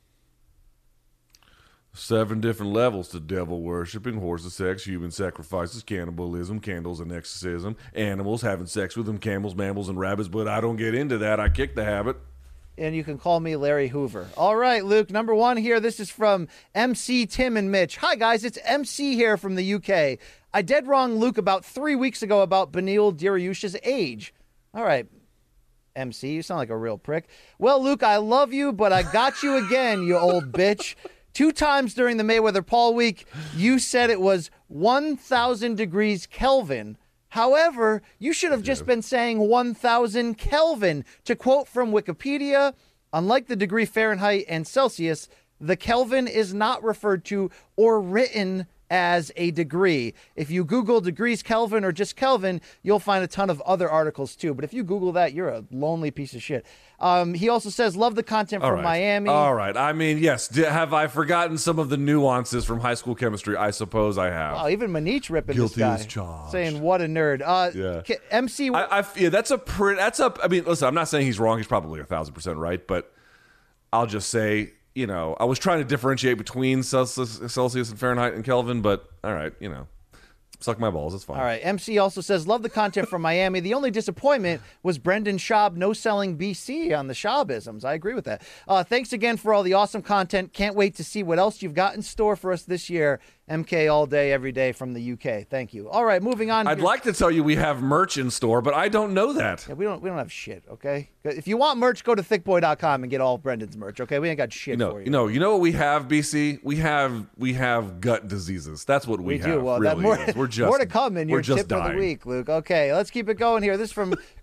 [SPEAKER 3] 7 different levels to devil worshiping, horses, sex, human sacrifices, cannibalism, candles and exorcism, animals, having sex with them, camels, mammals, and rabbits, but I don't get into that. I kick the habit.
[SPEAKER 2] And you can call me Larry Hoover. All right, Luke, number 1 here. This is from MC Tim and Mitch. Hi, guys. It's MC here from the UK. I dead wrong Luke about 3 weeks ago about Beneil Dariush's age. All right, MC, you sound like a real prick. Well, Luke, I love you, but I got you again, you old bitch. 2 times during the Mayweather-Paul week, you said it was 1,000 degrees Kelvin. However, you should have just been saying 1,000 Kelvin. To quote from Wikipedia, unlike the degree Fahrenheit and Celsius, the Kelvin is not referred to or written as a degree. If you Google degrees Kelvin or just Kelvin, you'll find a ton of other articles too. But if you Google that, you're a lonely piece of shit. He also says, love the content from Miami.
[SPEAKER 3] All right. I mean, yes. Have I forgotten some of the nuances from high school chemistry? I suppose I have.
[SPEAKER 2] Oh, even Manich ripping
[SPEAKER 3] Guilty
[SPEAKER 2] this guy.
[SPEAKER 3] as charged.
[SPEAKER 2] Saying, what a nerd.
[SPEAKER 3] Yeah.
[SPEAKER 2] MC.
[SPEAKER 3] I mean, listen, I'm not saying he's wrong. He's probably 1,000% right. But I'll just say, I was trying to differentiate between Celsius and Fahrenheit and Kelvin, but all right, suck my balls. It's fine.
[SPEAKER 2] All right. MC also says, love the content from Miami. The only disappointment was Brendan Schaub no-selling BC on the Schaubisms. I agree with that. Thanks again for all the awesome content. Can't wait to see what else you've got in store for us this year. MK all day, every day from the UK. Thank you. All right, moving on.
[SPEAKER 3] I'd like to tell you we have merch in store, but I don't know that.
[SPEAKER 2] Yeah, we don't have shit, okay? If you want merch, go to thickboy.com and get all of Brendan's merch, okay? We ain't got shit for you.
[SPEAKER 3] You know what we have, BC? We have gut diseases. That's what we have.
[SPEAKER 2] We do. Well,
[SPEAKER 3] really
[SPEAKER 2] more
[SPEAKER 3] to come in your
[SPEAKER 2] tip of the week, Luke. Okay, let's keep it going here. This is from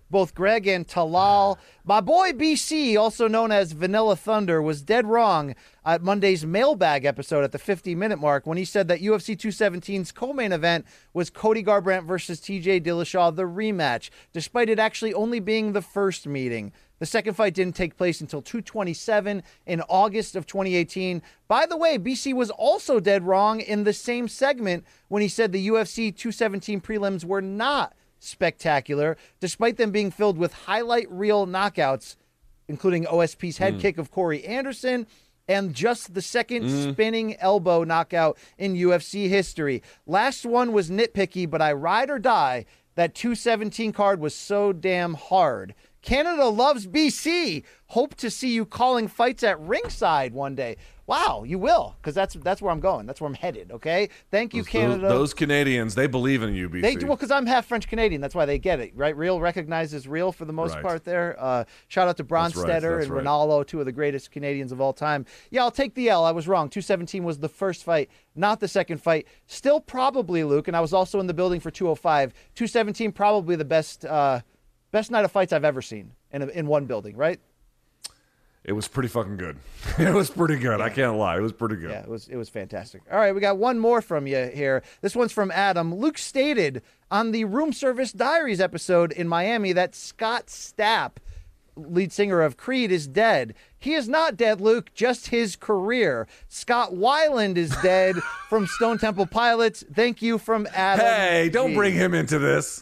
[SPEAKER 2] both Greg and Talal. My boy BC, also known as Vanilla Thunder, was dead wrong at Monday's mailbag episode at the 50-minute mark when he said that UFC 217's co-main event was Cody Garbrandt versus TJ Dillashaw, the rematch, despite it actually only being the first meeting. The second fight didn't take place until 227 in August of 2018. By the way, BC was also dead wrong in the same segment when he said the UFC 217 prelims were not spectacular, despite them being filled with highlight reel knockouts, including OSP's head kick of Corey Anderson and just the second spinning elbow knockout in UFC history. Last one was nitpicky, but I ride or die. That 217 card was so damn hard. Canada loves BC. Hope to see you calling fights at ringside one day. Wow, you will, because that's where I'm going. That's where I'm headed, okay? Thank you, Canada.
[SPEAKER 3] Those Canadians, they believe in you, BC.
[SPEAKER 2] They do, well, because I'm half French-Canadian. That's why they get it, right? Real recognizes real for the most part there. Shout out to Bronstetter and Ronaldo, two of the greatest Canadians of all time. Yeah, I'll take the L. I was wrong. 217 was the first fight, not the second fight. Still probably, Luke, and I was also in the building for 205. 217 probably the best night of fights I've ever seen in one building, right?
[SPEAKER 3] It was pretty fucking good. It was pretty good. I can't lie. It was pretty good.
[SPEAKER 2] Yeah, it was fantastic. All right, we got one more from you here. This one's from Adam. Luke stated on the Room Service Diaries episode in Miami that Scott Stapp, lead singer of Creed, is dead. He is not dead, Luke, just his career. Scott Weiland is dead from Stone Temple Pilots. Thank you from Adam.
[SPEAKER 3] Hey, don't bring him into this.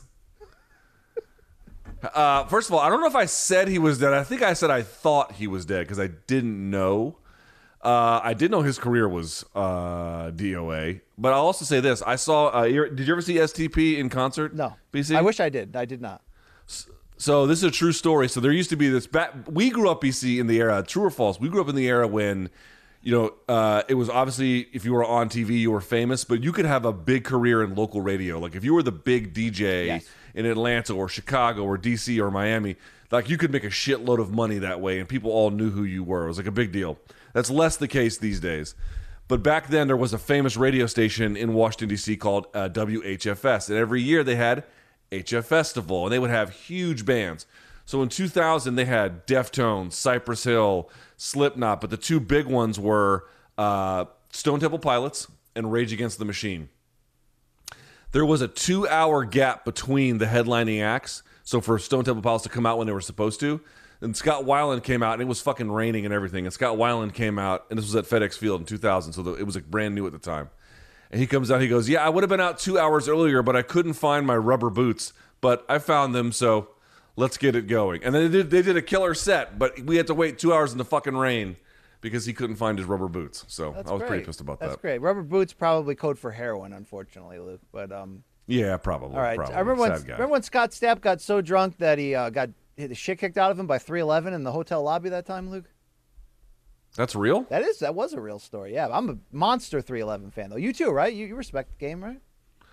[SPEAKER 3] First of all, I don't know if I said he was dead. I think I said I thought he was dead because I didn't know. I did know his career was DOA. But I'll also say this. I saw, did you ever see STP in concert?
[SPEAKER 2] No.
[SPEAKER 3] BC?
[SPEAKER 2] I wish I did. I did not.
[SPEAKER 3] So this is a true story. So there used to be this, we grew up, BC, in the era, true or false, we grew up in the era when, it was obviously, if you were on TV, you were famous, but you could have a big career in local radio. Like if you were the big DJ in Atlanta or Chicago or DC or Miami, like you could make a shitload of money that way and people all knew who you were. It was like a big deal. That's less the case these days. But back then there was a famous radio station in Washington, D.C. called WHFS. And every year they had HF Festival and they would have huge bands. So in 2000 they had Deftones, Cypress Hill, Slipknot, but the two big ones were Stone Temple Pilots and Rage Against the Machine. There was a 2-hour gap between the headlining acts, so for Stone Temple Pilots to come out when they were supposed to. And Scott Weiland came out, and it was fucking raining and everything. And Scott Weiland came out, and this was at FedEx Field in 2000, so it was like brand new at the time. And he comes out, he goes, yeah, I would have been out 2 hours earlier, but I couldn't find my rubber boots. But I found them, so let's get it going. And then they did a killer set, but we had to wait 2 hours in the fucking rain because he couldn't find his rubber boots. So I was pretty pissed about that.
[SPEAKER 2] That's great. Rubber boots probably code for heroin, unfortunately, Luke. But
[SPEAKER 3] yeah, probably.
[SPEAKER 2] All right.
[SPEAKER 3] Probably.
[SPEAKER 2] I remember when Scott Stapp got so drunk that he got the shit kicked out of him by 311 in the hotel lobby that time, Luke?
[SPEAKER 3] That's real?
[SPEAKER 2] That was a real story. Yeah, I'm a monster 311 fan though. You too, right? You respect the game, right?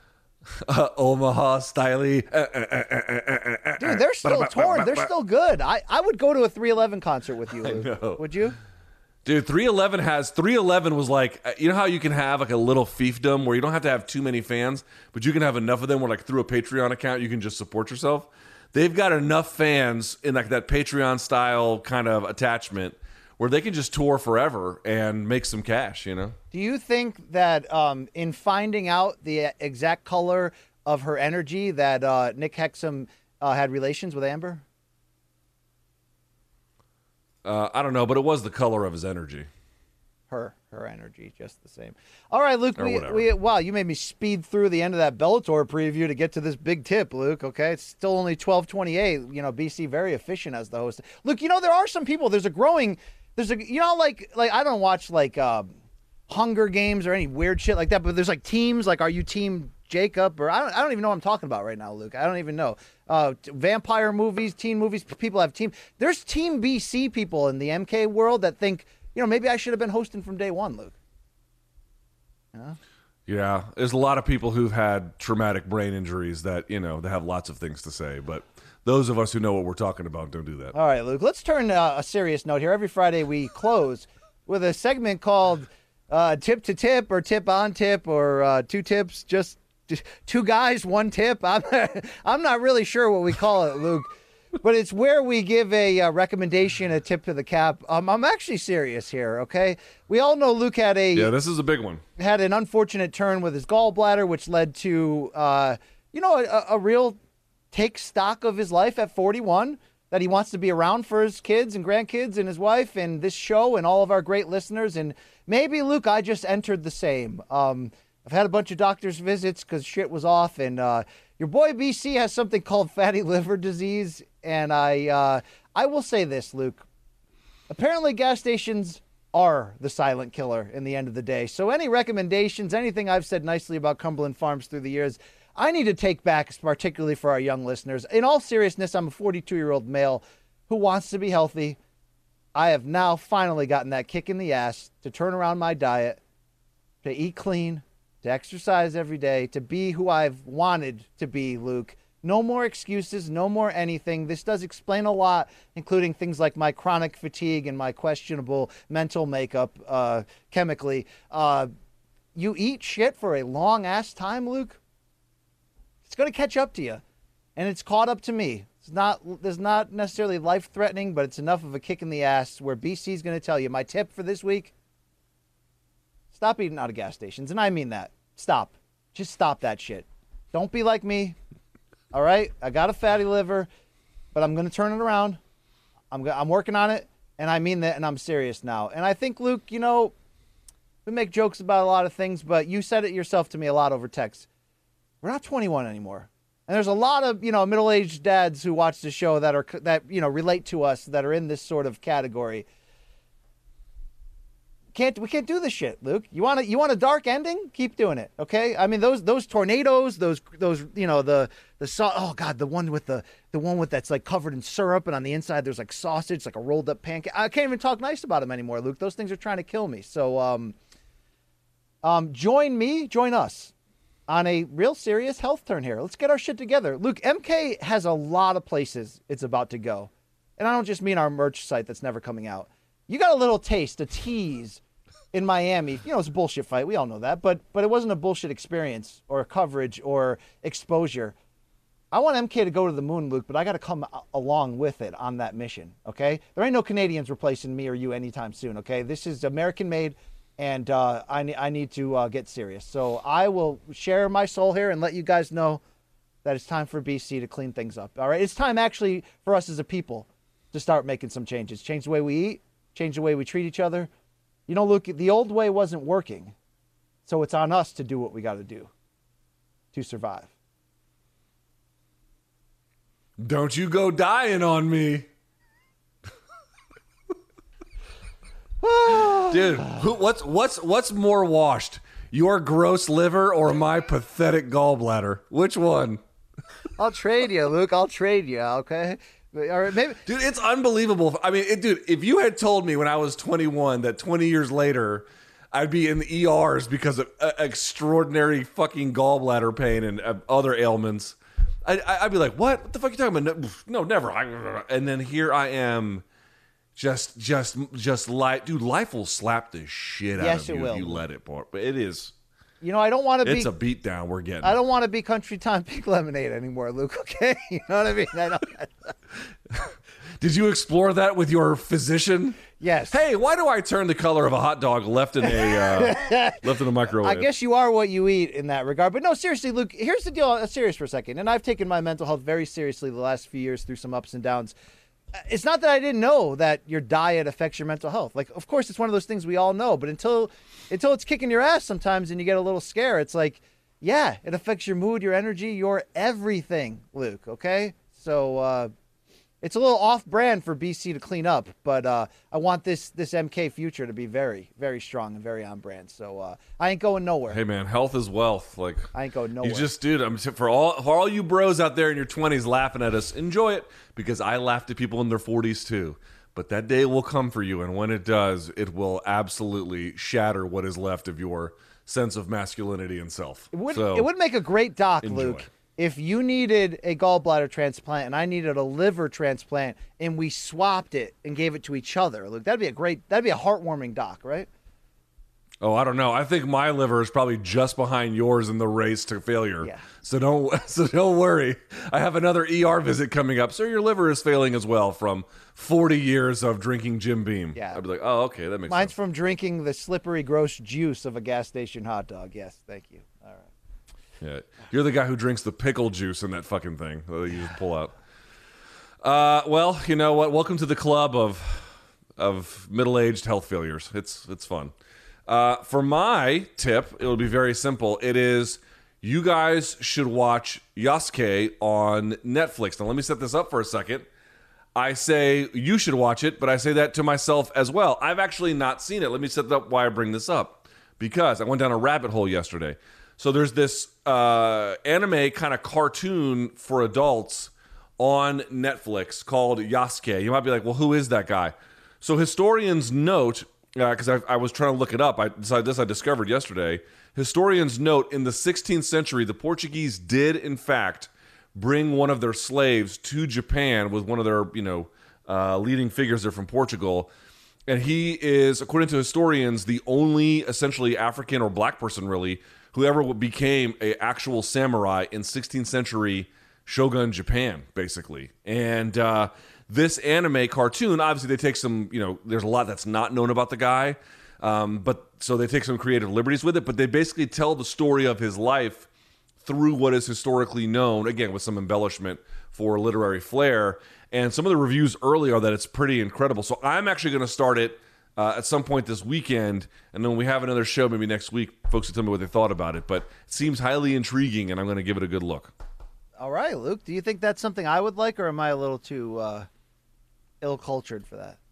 [SPEAKER 3] Omaha Styley.
[SPEAKER 2] Dude, they're still torn. They're still good. I would go to a 311 concert with you, Luke.
[SPEAKER 3] I know.
[SPEAKER 2] Would you?
[SPEAKER 3] Dude, 311 was like, you know how you can have like a little fiefdom where you don't have to have too many fans, but you can have enough of them where like through a Patreon account you can just support yourself. They've got enough fans in like that Patreon style kind of attachment where they can just tour forever and make some cash, you know?
[SPEAKER 2] Do you think that in finding out the exact color of her energy that Nick Hexum had relations with Amber?
[SPEAKER 3] I don't know, but it was the color of his energy.
[SPEAKER 2] Her energy, just the same. All right, Luke, wow, you made me speed through the end of that Bellator preview to get to this big tip, Luke, okay? It's still only 12:28. BC very efficient as the host. Luke, there are some people, like I don't watch like Hunger Games or any weird shit like that, but there's like teams, like are you team Jacob or I don't even know what I'm talking about right now, Luke. I don't even know. Vampire movies, teen movies, people have team. There's team BC people in the MK world that think, maybe I should have been hosting from day one, Luke.
[SPEAKER 3] Yeah, there's a lot of people who've had traumatic brain injuries that, they have lots of things to say, but those of us who know what we're talking about don't do that.
[SPEAKER 2] All right, Luke, let's turn a serious note here. Every Friday we close with a segment called Tip to Tip or Tip on Tip or Two Tips, just two guys, one tip. I'm not really sure what we call it, Luke. but it's where we give a recommendation, a tip to the cap. I'm actually serious here, okay? We all know Luke had
[SPEAKER 3] Yeah, this is a big one.
[SPEAKER 2] had an unfortunate turn with his gallbladder, which led to, a real take stock of his life at 41, that he wants to be around for his kids and grandkids and his wife and this show and all of our great listeners. And maybe, Luke, I just entered the same. I've had a bunch of doctor's visits because shit was off, and your boy BC has something called fatty liver disease, and I will say this, Luke. Apparently gas stations are the silent killer in the end of the day. So any recommendations, anything I've said nicely about Cumberland Farms through the years, I need to take back, particularly for our young listeners. In all seriousness, I'm a 42-year-old male who wants to be healthy. I have now finally gotten that kick in the ass to turn around my diet, to eat clean, to exercise every day, to be who I've wanted to be, Luke. No more excuses, no more anything. This does explain a lot, including things like my chronic fatigue and my questionable mental makeup chemically. You eat shit for a long-ass time, Luke, it's going to catch up to you. And it's caught up to me. It's not necessarily life-threatening, but it's enough of a kick in the ass where BC's going to tell you, my tip for this week, stop eating out of gas stations. And I mean that. Stop. Just stop that shit. Don't be like me. All right? I got a fatty liver, but I'm going to turn it around. I'm working on it, and I mean that, and I'm serious now. And I think, Luke, we make jokes about a lot of things, but you said it yourself to me a lot over text. We're not 21 anymore. And there's a lot of, middle-aged dads who watch the show that relate to us, that are in this sort of category. We can't do this shit, Luke. You want a dark ending? Keep doing it, okay? I mean, those tornadoes, the one with that's like covered in syrup, and on the inside there's like sausage, like a rolled up pancake. I can't even talk nice about them anymore, Luke. Those things are trying to kill me. So, join us on a real serious health turn here. Let's get our shit together. Luke, MK has a lot of places it's about to go. And I don't just mean our merch site that's never coming out. You got a little taste, a tease in Miami. It's a bullshit fight. We all know that. But it wasn't a bullshit experience or coverage or exposure. I want MK to go to the moon, Luke, but I got to come along with it on that mission, okay? There ain't no Canadians replacing me or you anytime soon, okay? This is American-made. And I need to get serious. So I will share my soul here and let you guys know that it's time for BC to clean things up. All right? It's time actually for us as a people to start making some changes. Change the way we eat. Change the way we treat each other. Luke, the old way wasn't working. So it's on us to do what we got to do to survive.
[SPEAKER 3] Don't you go dying on me. Dude, what's more washed? Your gross liver or my pathetic gallbladder? Which one?
[SPEAKER 2] I'll trade you, Luke. I'll trade you, okay? Or maybe,
[SPEAKER 3] dude, it's unbelievable. I mean, dude, if you had told me when I was 21 that 20 years later I'd be in the ERs because of extraordinary fucking gallbladder pain and other ailments, I'd be like, what? What the fuck are you talking about? No, never. And then here I am. Just like, dude, life will slap the shit out of you if you let it, boy. But it is.
[SPEAKER 2] I don't want to be.
[SPEAKER 3] It's a beatdown we're getting.
[SPEAKER 2] I don't want to be Country Time Pink Lemonade anymore, Luke. Okay, you know what I mean?
[SPEAKER 3] Did you explore that with your physician?
[SPEAKER 2] Yes.
[SPEAKER 3] Hey, why do I turn the color of a hot dog left in a microwave?
[SPEAKER 2] I guess you are what you eat in that regard. But no, seriously, Luke. Here's the deal. I'm serious for a second, and I've taken my mental health very seriously the last few years through some ups and downs. It's not that I didn't know that your diet affects your mental health. Like, of course, it's one of those things we all know. But until it's kicking your ass sometimes and you get a little scare, it's like, yeah, it affects your mood, your energy, your everything, Luke, okay? So it's a little off-brand for BC to clean up. But I want this MK future to be very, very strong and very on-brand. So I ain't going nowhere.
[SPEAKER 3] Hey, man, health is wealth. Like,
[SPEAKER 2] I ain't going nowhere.
[SPEAKER 3] You just, dude, for all you bros out there in your 20s laughing at us, enjoy it. Because I laughed at people in their 40s too. But that day will come for you, and when it does, it will absolutely shatter what is left of your sense of masculinity and self.
[SPEAKER 2] It would make a great doc,
[SPEAKER 3] enjoy.
[SPEAKER 2] Luke, if you needed a gallbladder transplant and I needed a liver transplant, and we swapped it and gave it to each other. Luke, that'd be a heartwarming doc, right?
[SPEAKER 3] Oh, I don't know. I think my liver is probably just behind yours in the race to failure.
[SPEAKER 2] Yeah.
[SPEAKER 3] So don't worry. I have another ER visit coming up. Sir, your liver is failing as well from 40 years of drinking Jim Beam.
[SPEAKER 2] Yeah.
[SPEAKER 3] I'd be like, oh, okay, that makes
[SPEAKER 2] Mine's
[SPEAKER 3] sense.
[SPEAKER 2] from drinking the slippery, gross juice of a gas station hot dog. Yes, thank you. All right.
[SPEAKER 3] Yeah. You're the guy who drinks the pickle juice in that fucking thing that you just pull out. Well, you know what? Welcome to the club of middle-aged health failures. It's fun. For my tip, it will be very simple. It is you guys should watch Yasuke on Netflix. Now, let me set this up for a second. I say you should watch it, but I say that to myself as well. I've actually not seen it. Let me set up why I bring this up. Because I went down a rabbit hole yesterday. So there's this anime kind of cartoon for adults on Netflix called Yasuke. You might be like, well, who is that guy? So historians note, because I was trying to look it up, I discovered yesterday. Historians note in the 16th century, the Portuguese did, in fact, bring one of their slaves to Japan with one of their, leading figures there from Portugal. And he is, according to historians, the only essentially African or black person, really, who ever became an actual samurai in 16th century Shogun Japan, basically. And this anime cartoon, obviously they take some, there's a lot that's not known about the guy. But so they take some creative liberties with it, but they basically tell the story of his life through what is historically known, again, with some embellishment for literary flair. And some of the reviews early are that it's pretty incredible. So I'm actually going to start it at some point this weekend. And then when we have another show, maybe next week, folks will tell me what they thought about it. But it seems highly intriguing, and I'm going to give it a good look.
[SPEAKER 2] All right, Luke. Do you think that's something I would like, or am I a little too ill-cultured for that?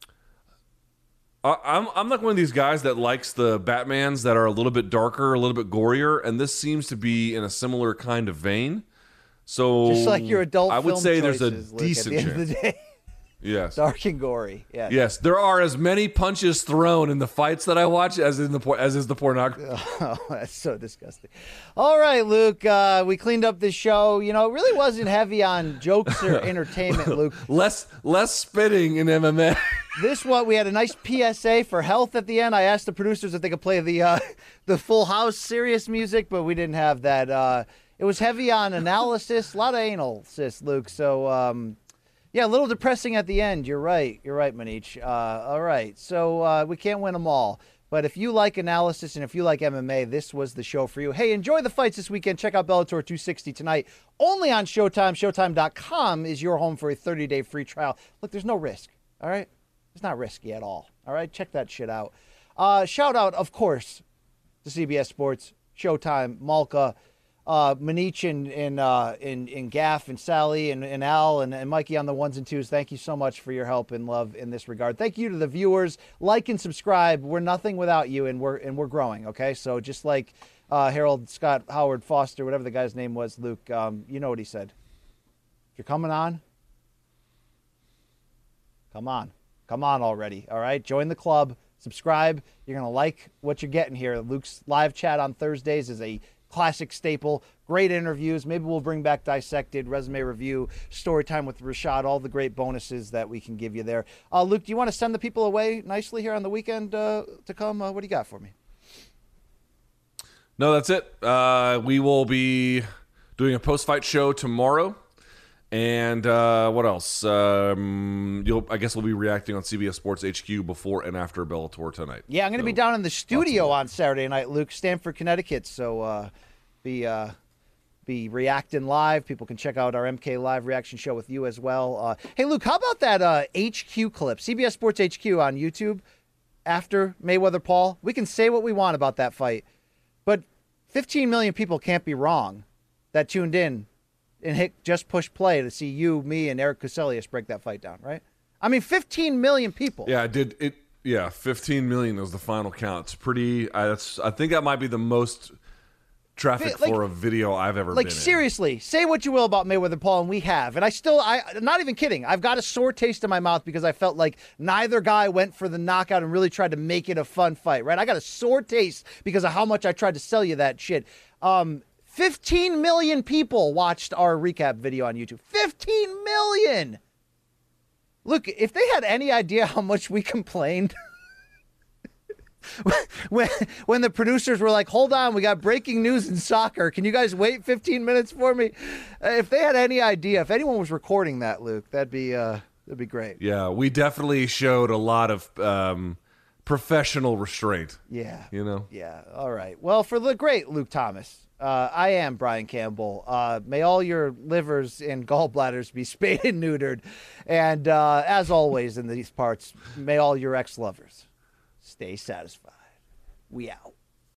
[SPEAKER 3] I'm like one of these guys that likes the Batmans that are a little bit darker, a little bit gorier, and this seems to be in a similar kind of vein. So
[SPEAKER 2] just like your adult
[SPEAKER 3] I would
[SPEAKER 2] film
[SPEAKER 3] say there's a
[SPEAKER 2] choices, Luke,
[SPEAKER 3] decent
[SPEAKER 2] at the
[SPEAKER 3] chance.
[SPEAKER 2] end of the day.
[SPEAKER 3] Yes.
[SPEAKER 2] Dark and gory. Yeah.
[SPEAKER 3] Yes, there are as many punches thrown in the fights that I watch as is the pornography.
[SPEAKER 2] Oh, that's so disgusting. All right, Luke. We cleaned up this show. It really wasn't heavy on jokes or entertainment, Luke.
[SPEAKER 3] Less spitting in MMA.
[SPEAKER 2] We had a nice PSA for health at the end. I asked the producers if they could play the Full House serious music, but we didn't have that. It was heavy on analysis, a lot of anal, Luke. So, yeah, a little depressing at the end. You're right, Manich. All right, so we can't win them all. But if you like analysis and if you like MMA, this was the show for you. Hey, enjoy the fights this weekend. Check out Bellator 260 tonight. Only on Showtime. Showtime.com is your home for a 30-day free trial. Look, there's no risk, all right? It's not risky at all, all right? Check that shit out. Shout out, of course, to CBS Sports, Showtime, Malka, Manich and Gaff and Sally and Al and Mikey on the ones and twos. Thank you so much for your help and love in this regard. Thank you to the viewers. Like and subscribe. We're nothing without you, and we're growing. Okay, so just like Harold Scott Howard Foster, whatever the guy's name was, Luke, you know what he said. If you're coming on, come on already. All right, join the club. Subscribe. You're gonna like what you're getting here. Luke's live chat on Thursdays is a classic staple. Great interviews. Maybe we'll bring back Dissected, Resume Review, Story Time with Rashad, all the great bonuses that we can give you there. Luke, do you want to send the people away nicely here on the weekend to come? What do you got for me?
[SPEAKER 3] No, that's it. We will be doing a post-fight show tomorrow. And what else? I guess we'll be reacting on CBS Sports HQ before and after Bellator tonight.
[SPEAKER 2] Yeah, I'm going to be down in the studio on Saturday night, Luke, Stamford, Connecticut. So be reacting live. People can check out our MK Live reaction show with you as well. Hey, Luke, how about that HQ clip, CBS Sports HQ on YouTube after Mayweather-Paul? We can say what we want about that fight, but 15 million people can't be wrong that tuned in and just push play to see you, me, and Eric Kuselius break that fight down, right? I mean, 15 million people.
[SPEAKER 3] Yeah, Yeah, 15 million was the final count. It's pretty. I think that might be the most traffic for a video I've ever been in.
[SPEAKER 2] Seriously, say what you will about Mayweather Paul, and we have. And I'm not even kidding. I've got a sore taste in my mouth because I felt like neither guy went for the knockout and really tried to make it a fun fight, right? I got a sore taste because of how much I tried to sell you that shit. 15 million people watched our recap video on YouTube. 15 million! Look, if they had any idea how much we complained when the producers were like, hold on, we got breaking news in soccer. Can you guys wait 15 minutes for me? If they had any idea, if anyone was recording that, Luke, that'd be great.
[SPEAKER 3] Yeah, we definitely showed a lot of professional restraint.
[SPEAKER 2] Yeah.
[SPEAKER 3] You know?
[SPEAKER 2] Yeah. All right. Well, for the great Luke Thomas, I am Brian Campbell. May all your livers and gallbladders be spayed and neutered. And as always in these parts, may all your ex-lovers stay satisfied. We out.